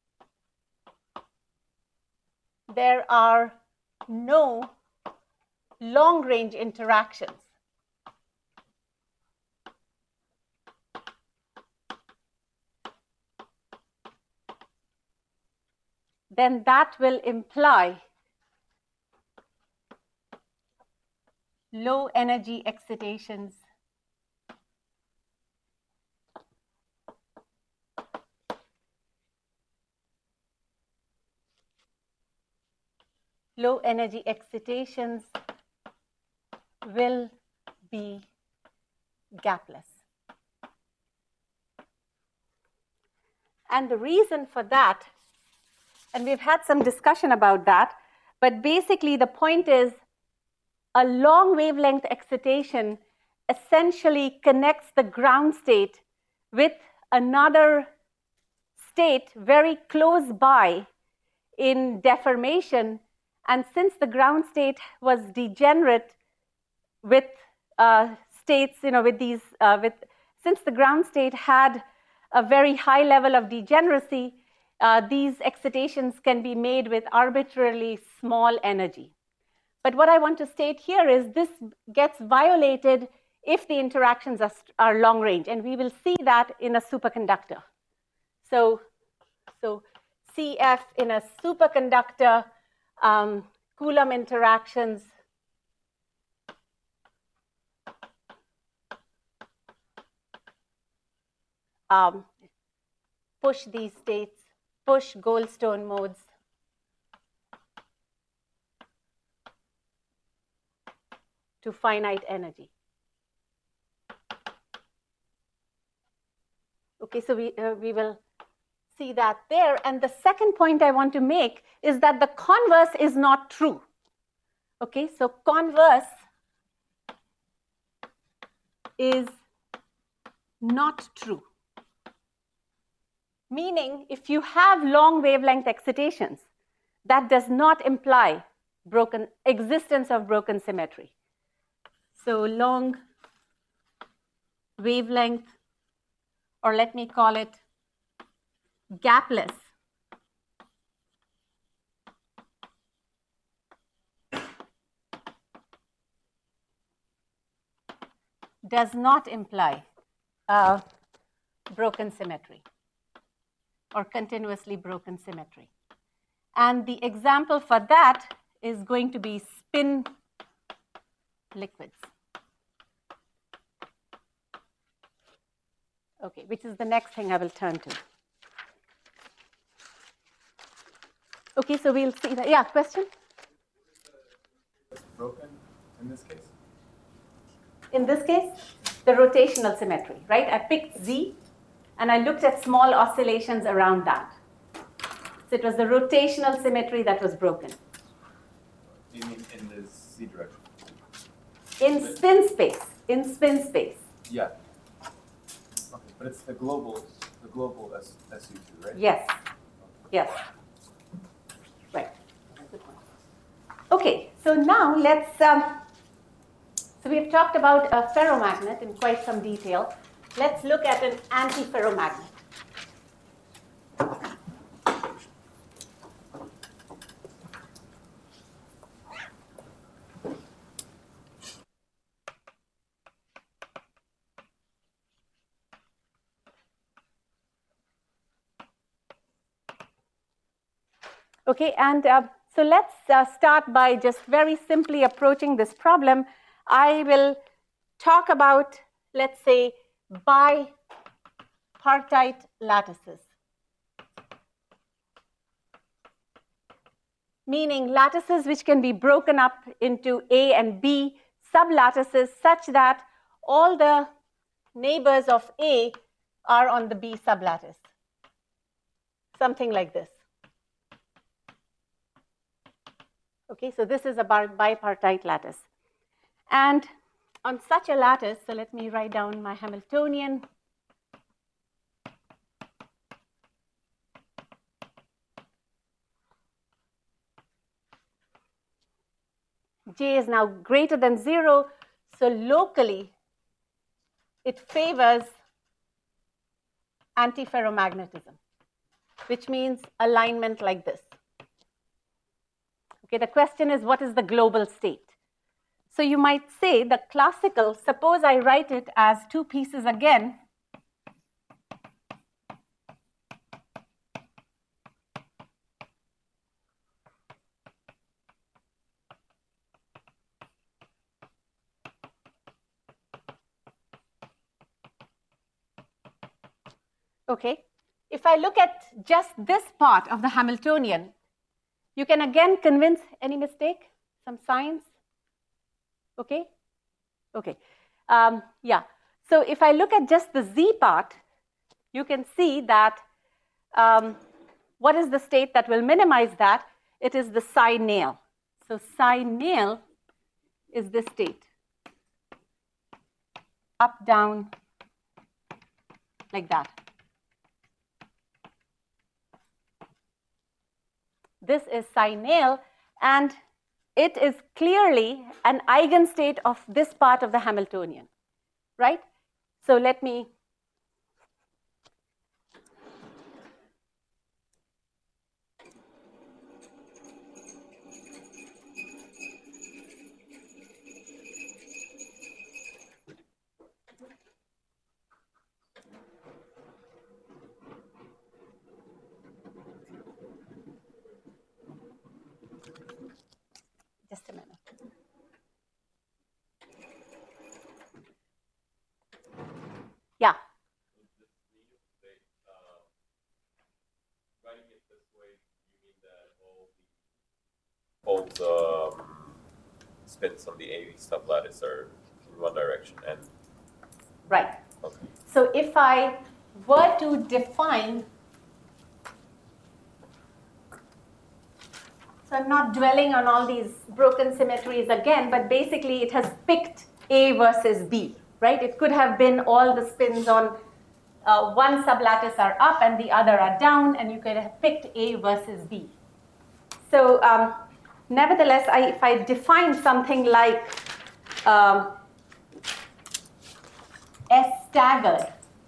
there are no long-range interactions, then that will imply low energy excitations low energy excitations will be gapless. And the reason for that, and we've had some discussion about that, but basically the point is a long wavelength excitation essentially connects the ground state with another state very close by in deformation. And since the ground state was degenerate with uh, states, you know, with these, uh, with, since the ground state had a very high level of degeneracy, uh, these excitations can be made with arbitrarily small energy. But what I want to state here is this gets violated if the interactions are, are long range, and we will see that in a superconductor. So, so C F in a superconductor, um, Coulomb interactions um, push these states, push Goldstone modes to finite energy. Okay, so we, uh, we will see that there. And the second point I want to make is that the converse is not true. Okay, so converse is not true. Meaning, if you have long wavelength excitations, that does not imply broken existence of broken symmetry. So long wavelength, or let me call it gapless, does not imply uh, broken symmetry or continuously broken symmetry. And the example for that is going to be spin liquids. Okay, which is the next thing I will turn to. Okay, so we'll see that. Yeah, question? Broken in this case? In this case, the rotational symmetry, right? I picked Z, and I looked at small oscillations around that. So it was the rotational symmetry that was broken. You mean in the Z direction? In spin space, in spin space. Yeah. Okay, but it's the global, the global S U two, right? Yes, yes, right. Good point. Okay, so now let's, um, so we've talked about a ferromagnet in quite some detail. Let's look at an antiferromagnet. Okay, and uh, so let's uh, start by just very simply approaching this problem. I will talk about, let's say, bipartite lattices, meaning lattices which can be broken up into A and B sublattices such that all the neighbors of A are on the B sublattice, something like this. Okay, so this is a bar bipartite lattice. And on such a lattice, so let me write down my Hamiltonian. J is now greater than zero, so locally it favors antiferromagnetism, which means alignment like this. Okay, the question is, what is the global state? So you might say the classical, suppose I write it as two pieces again. Okay, if I look at just this part of the Hamiltonian, you can again convince, any mistake, some signs? Okay, okay, um, yeah. So if I look at just the Z part, you can see that um, what is the state that will minimize that? It is the psi nail. So psi nail is this state, up, down, like that. This is psi nail, and it is clearly an eigenstate of this part of the Hamiltonian, right? So let me just a minute. Yeah. Writing it this way, you mean that all the all the um, spins on the A sublattice are in one direction and Right. okay. So if I were to define, so I'm not dwelling on all these broken symmetries again, but basically it has picked A versus B, right? It could have been all the spins on uh, one sublattice are up and the other are down, and you could have picked A versus B. So um, nevertheless, I, if I define something like um, S staggered,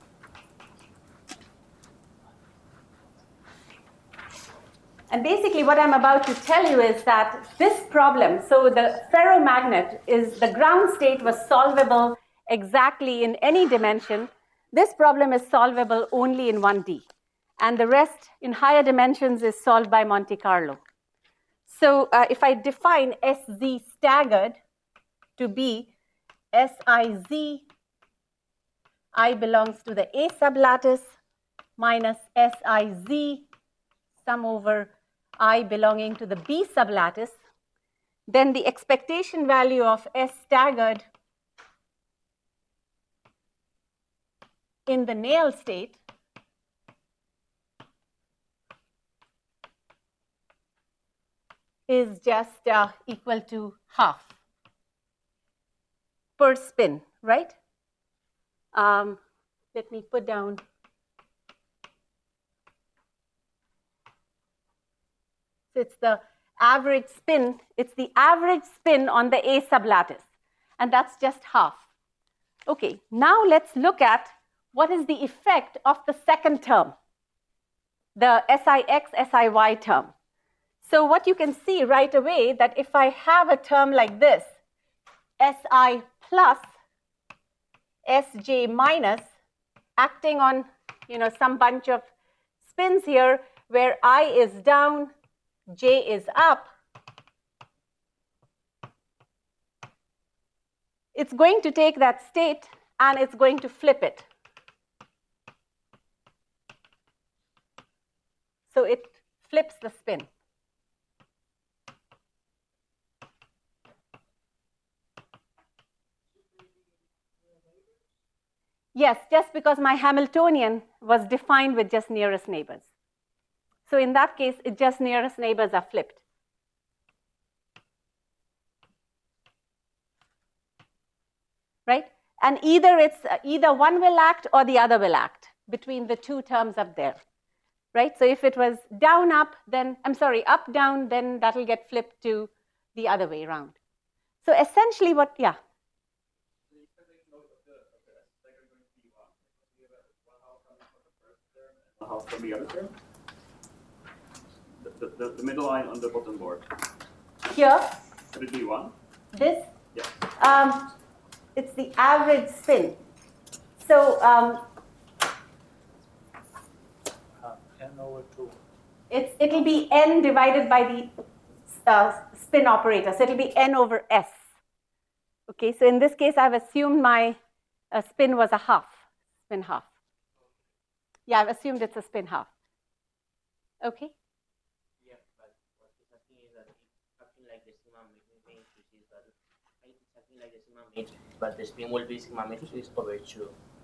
and basically what I'm about to tell you is that this problem, so the ferromagnet is, the ground state was solvable exactly in any dimension. This problem is solvable only in one D, and the rest in higher dimensions is solved by Monte Carlo. So uh, if I define S Z staggered to be S I Z, I belongs to the A sublattice minus S I Z sum over I belonging to the B sublattice, then the expectation value of S staggered in the nail state is just uh, equal to half per spin, right? Um, let me put down So it's the average spin, it's the average spin on the A sublattice, and that's just half. Okay, now let's look at what is the effect of the second term, the S I X, S I Y term. So what you can see right away that if I have a term like this, S I plus S J minus, acting on, you know, some bunch of spins here where I is down, J is up, it's going to take that state and it's going to flip it. So it flips the spin. Yes, just because my Hamiltonian was defined with just nearest neighbors. So in that case, it just nearest neighbors are flipped. right? And either it's uh, either one will act or the other will act between the two terms up there, right? So if it was down, up, then, I'm sorry, up, down, then that'll get flipped to the other way around. So essentially what, yeah. Half from the other term? The, the, the middle line on the bottom board. Here, Could it be one? this, Yeah. um, it's the average spin. So um, Uh, N over two. it's, it'll be n divided by the uh, spin operator. So it'll be n over s. Okay, so in this case, I've assumed my uh, spin was a half, spin half. Yeah, I've assumed it's a spin half. Okay. Yeah, but what is happening is that it's something like the sigma matrix, which is that it's something like the sigma matrix, but the spin will be sigma matrix over two.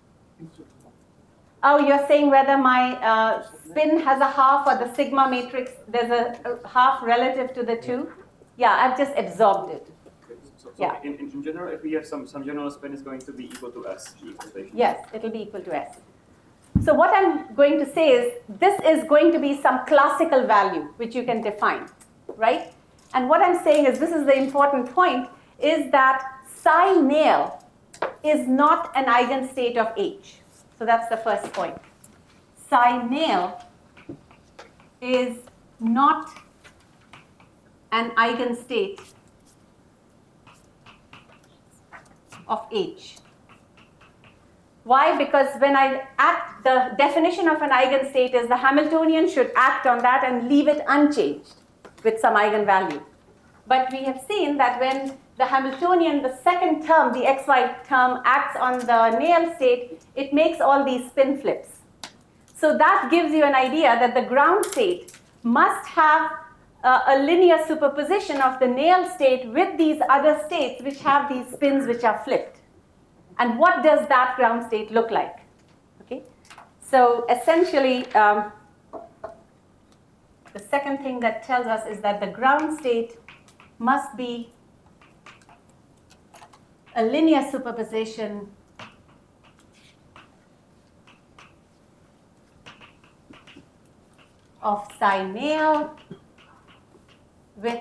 Oh, you're saying whether my uh, spin has a half or the sigma matrix, there's a, a half relative to the two? Yeah, I've just absorbed it. So, so Yeah. in, in general, if we have some, some general spin is going to be equal to S, the equation. Yes, it'll be equal to s. So what I'm going to say is this is going to be some classical value which you can define, right? And what I'm saying is this is the important point, is that psi nil is not an eigenstate of H. So that's the first point. Psi nil is not an eigenstate of H. Why? Because when I act, the definition of an eigenstate is the Hamiltonian should act on that and leave it unchanged with some eigenvalue. But we have seen that when the Hamiltonian, the second term, the xy term, acts on the Néel state, it makes all these spin flips. So that gives you an idea that the ground state must have uh, a linear superposition of the Néel state with these other states which have these spins which are flipped. And what does that ground state look like? Okay, so essentially, um, the second thing that tells us is that the ground state must be a linear superposition of psi Néel with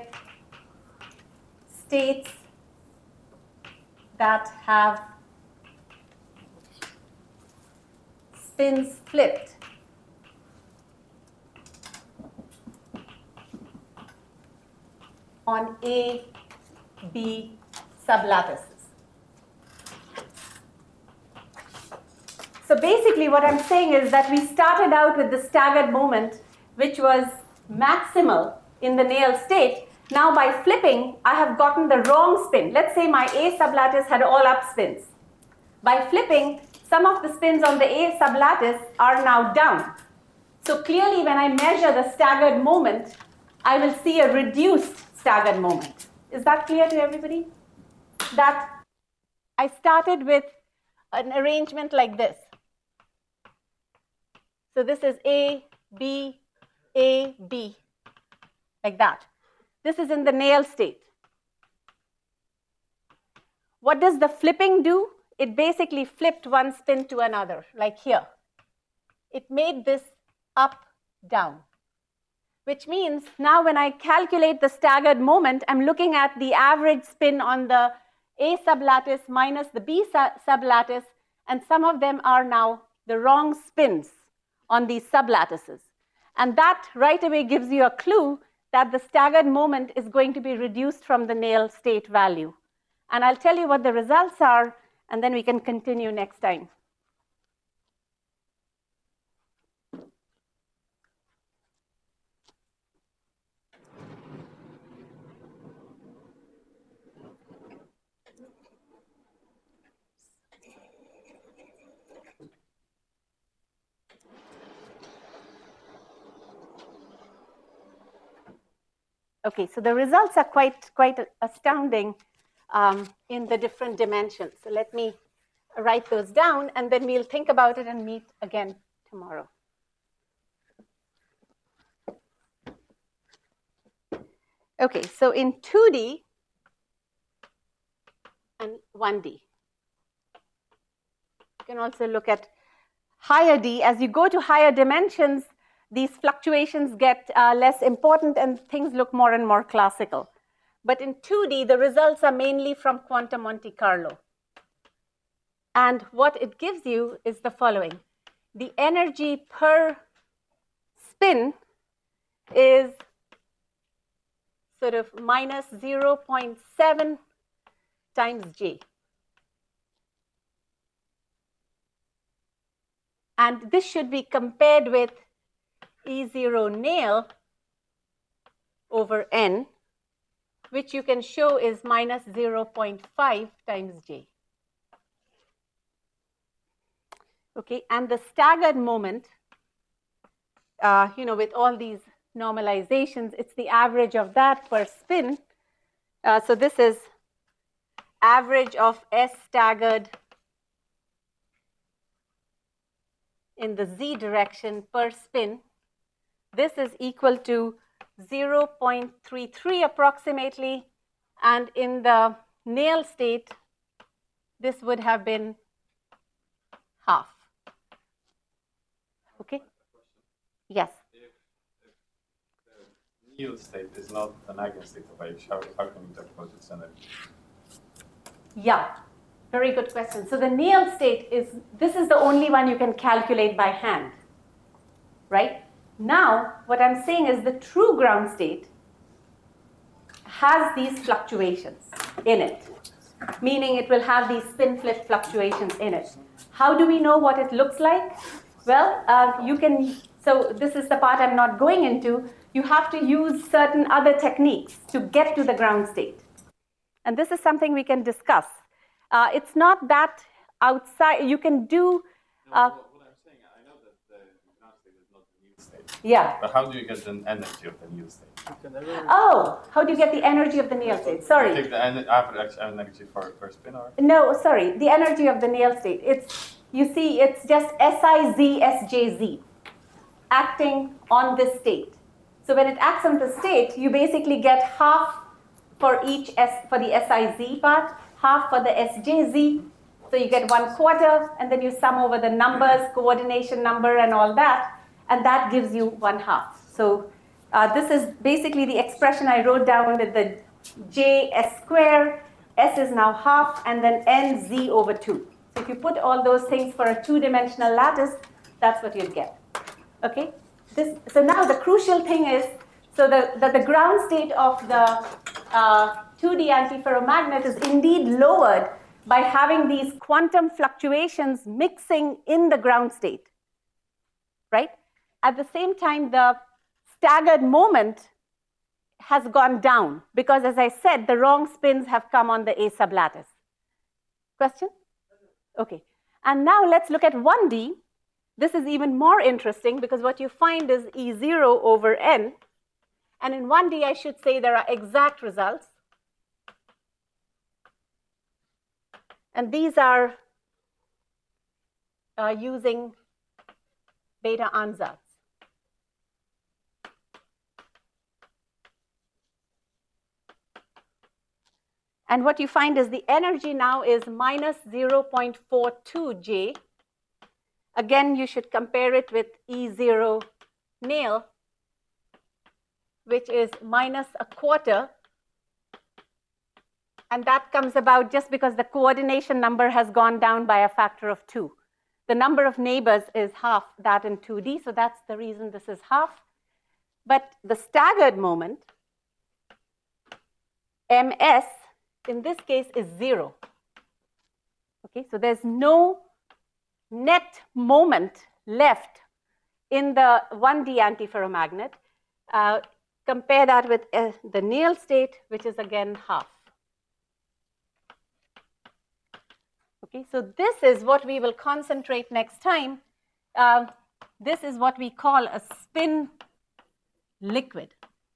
states that have spins flipped on A, B sublattices. So basically what I'm saying is that we started out with the staggered moment, which was maximal in the Néel state. Now by flipping, I have gotten the wrong spin. Let's say my A sublattice had all up spins. By flipping, some of the spins on the A sublattice are now down. So clearly when I measure the staggered moment, I will see a reduced staggered moment. Is that clear to everybody? That I started with an arrangement like this. So this is A, B, A, B, like that. This is in the Néel state. What does the flipping do? It basically flipped one spin to another, like here. It made this up, down, which means now when I calculate the staggered moment, I'm looking at the average spin on the A sublattice minus the B sublattice, and some of them are now the wrong spins on these sublattices. And that right away gives you a clue that the staggered moment is going to be reduced from the Néel state value. And I'll tell you what the results are, and then we can continue next time. Okay, so the results are quite, quite astounding um, in the different dimensions. So let me write those down, and then we'll think about it and meet again tomorrow. Okay, so in two D and one D, You can also look at higher d. As you go to higher dimensions, these fluctuations get uh, less important and things look more and more classical. But in two D, the results are mainly from quantum Monte Carlo. And what it gives you is the following. The energy per spin is sort of minus zero point seven times J. And this should be compared with E zero nail over N, which you can show is minus zero point five times J. Okay, and the staggered moment, uh, you know, with all these normalizations, it's the average of that per spin. Uh, so this is average of S staggered in the Z direction per spin. This is equal to zero point three three approximately, and in the nail state, this would have been half. Okay? Yes? If, if the Neal state is not an eigenstate of H, how, how can you talk about its energy? Yeah, very good question. So the Neal state is, this is the only one you can calculate by hand, right? Now, what I'm saying is the true ground state has these fluctuations in it, meaning it will have these spin flip fluctuations in it. How do we know what it looks like? Well, uh, you can, so this is the part I'm not going into. You have to use certain other techniques to get to the ground state. And this is something we can discuss. Uh, it's not that outside, you can do. Uh, No, what I'm saying, I know that the ground state is not the Neal state. Yeah. But how do you get the energy of the Neal state? Oh, how do you get the energy of the Neal state? Sorry. You take the en average energy for per spin, or? No, sorry, the energy of the Neal state. It's, you see, it's just S I Z S J Z acting on this state. So when it acts on the state, you basically get half for each S, for the S I Z part, half for the S J Z. So you get one quarter, and then you sum over the numbers, coordination number, and all that, and that gives you one half. So uh, this is basically the expression I wrote down with the J S square. S is now half, and then N Z over two. So if you put all those things for a two-dimensional lattice, that's what you'd get. Okay? This, so now the crucial thing is, so the, the, the ground state of the uh, two D antiferromagnet is indeed lowered by having these quantum fluctuations mixing in the ground state, right? At the same time, the staggered moment has gone down because, as I said, the wrong spins have come on the A sublattice. Question? Okay. And now let's look at one D. This is even more interesting because what you find is E zero over N. And in one D, I should say there are exact results. And these are uh, using beta ansatz. And what you find is the energy now is minus zero point four two J. Again, you should compare it with E zero nail, which is minus a quarter. And that comes about just because the coordination number has gone down by a factor of two. The number of neighbors is half that in two D, so that's the reason this is half. But the staggered moment, M S, in this case is zero. Okay, so there's no net moment left in the one D antiferromagnet. Uh, compare that with uh, the Neal state, which is again half. Okay, so this is what we will concentrate next time. Uh, this is what we call a spin liquid.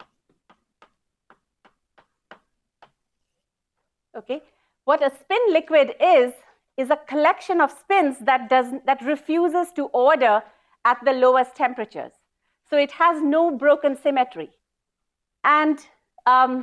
Okay, what a spin liquid is, is a collection of spins that, does, that refuses to order at the lowest temperatures. So it has no broken symmetry. And um,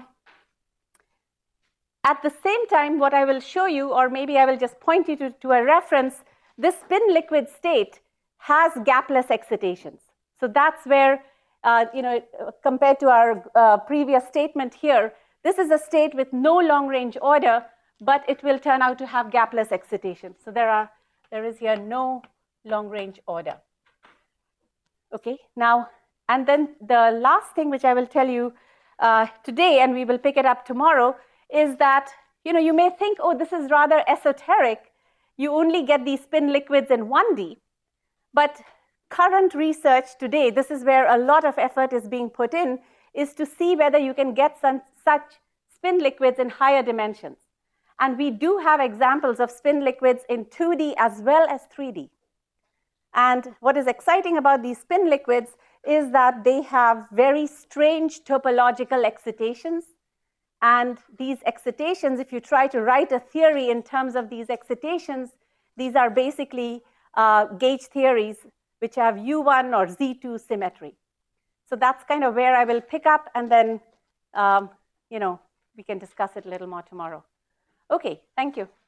at the same time, what I will show you, or maybe I will just point you to, to a reference, this spin liquid state has gapless excitations. So that's where, uh, you know, compared to our uh, previous statement here, this is a state with no long-range order, but it will turn out to have gapless excitation. So there are, there is here no long-range order. Okay, now, and then the last thing which I will tell you uh, today, and we will pick it up tomorrow, is that, you know, you may think, oh, this is rather esoteric. You only get these spin liquids in one D. But current research today, this is where a lot of effort is being put in, is to see whether you can get some such spin liquids in higher dimensions. And we do have examples of spin liquids in two D as well as three D. And what is exciting about these spin liquids is that they have very strange topological excitations. And these excitations, if you try to write a theory in terms of these excitations, these are basically uh, gauge theories which have U one or Z two symmetry. So that's kind of where I will pick up, and then, um, you know, we can discuss it a little more tomorrow. Okay, thank you.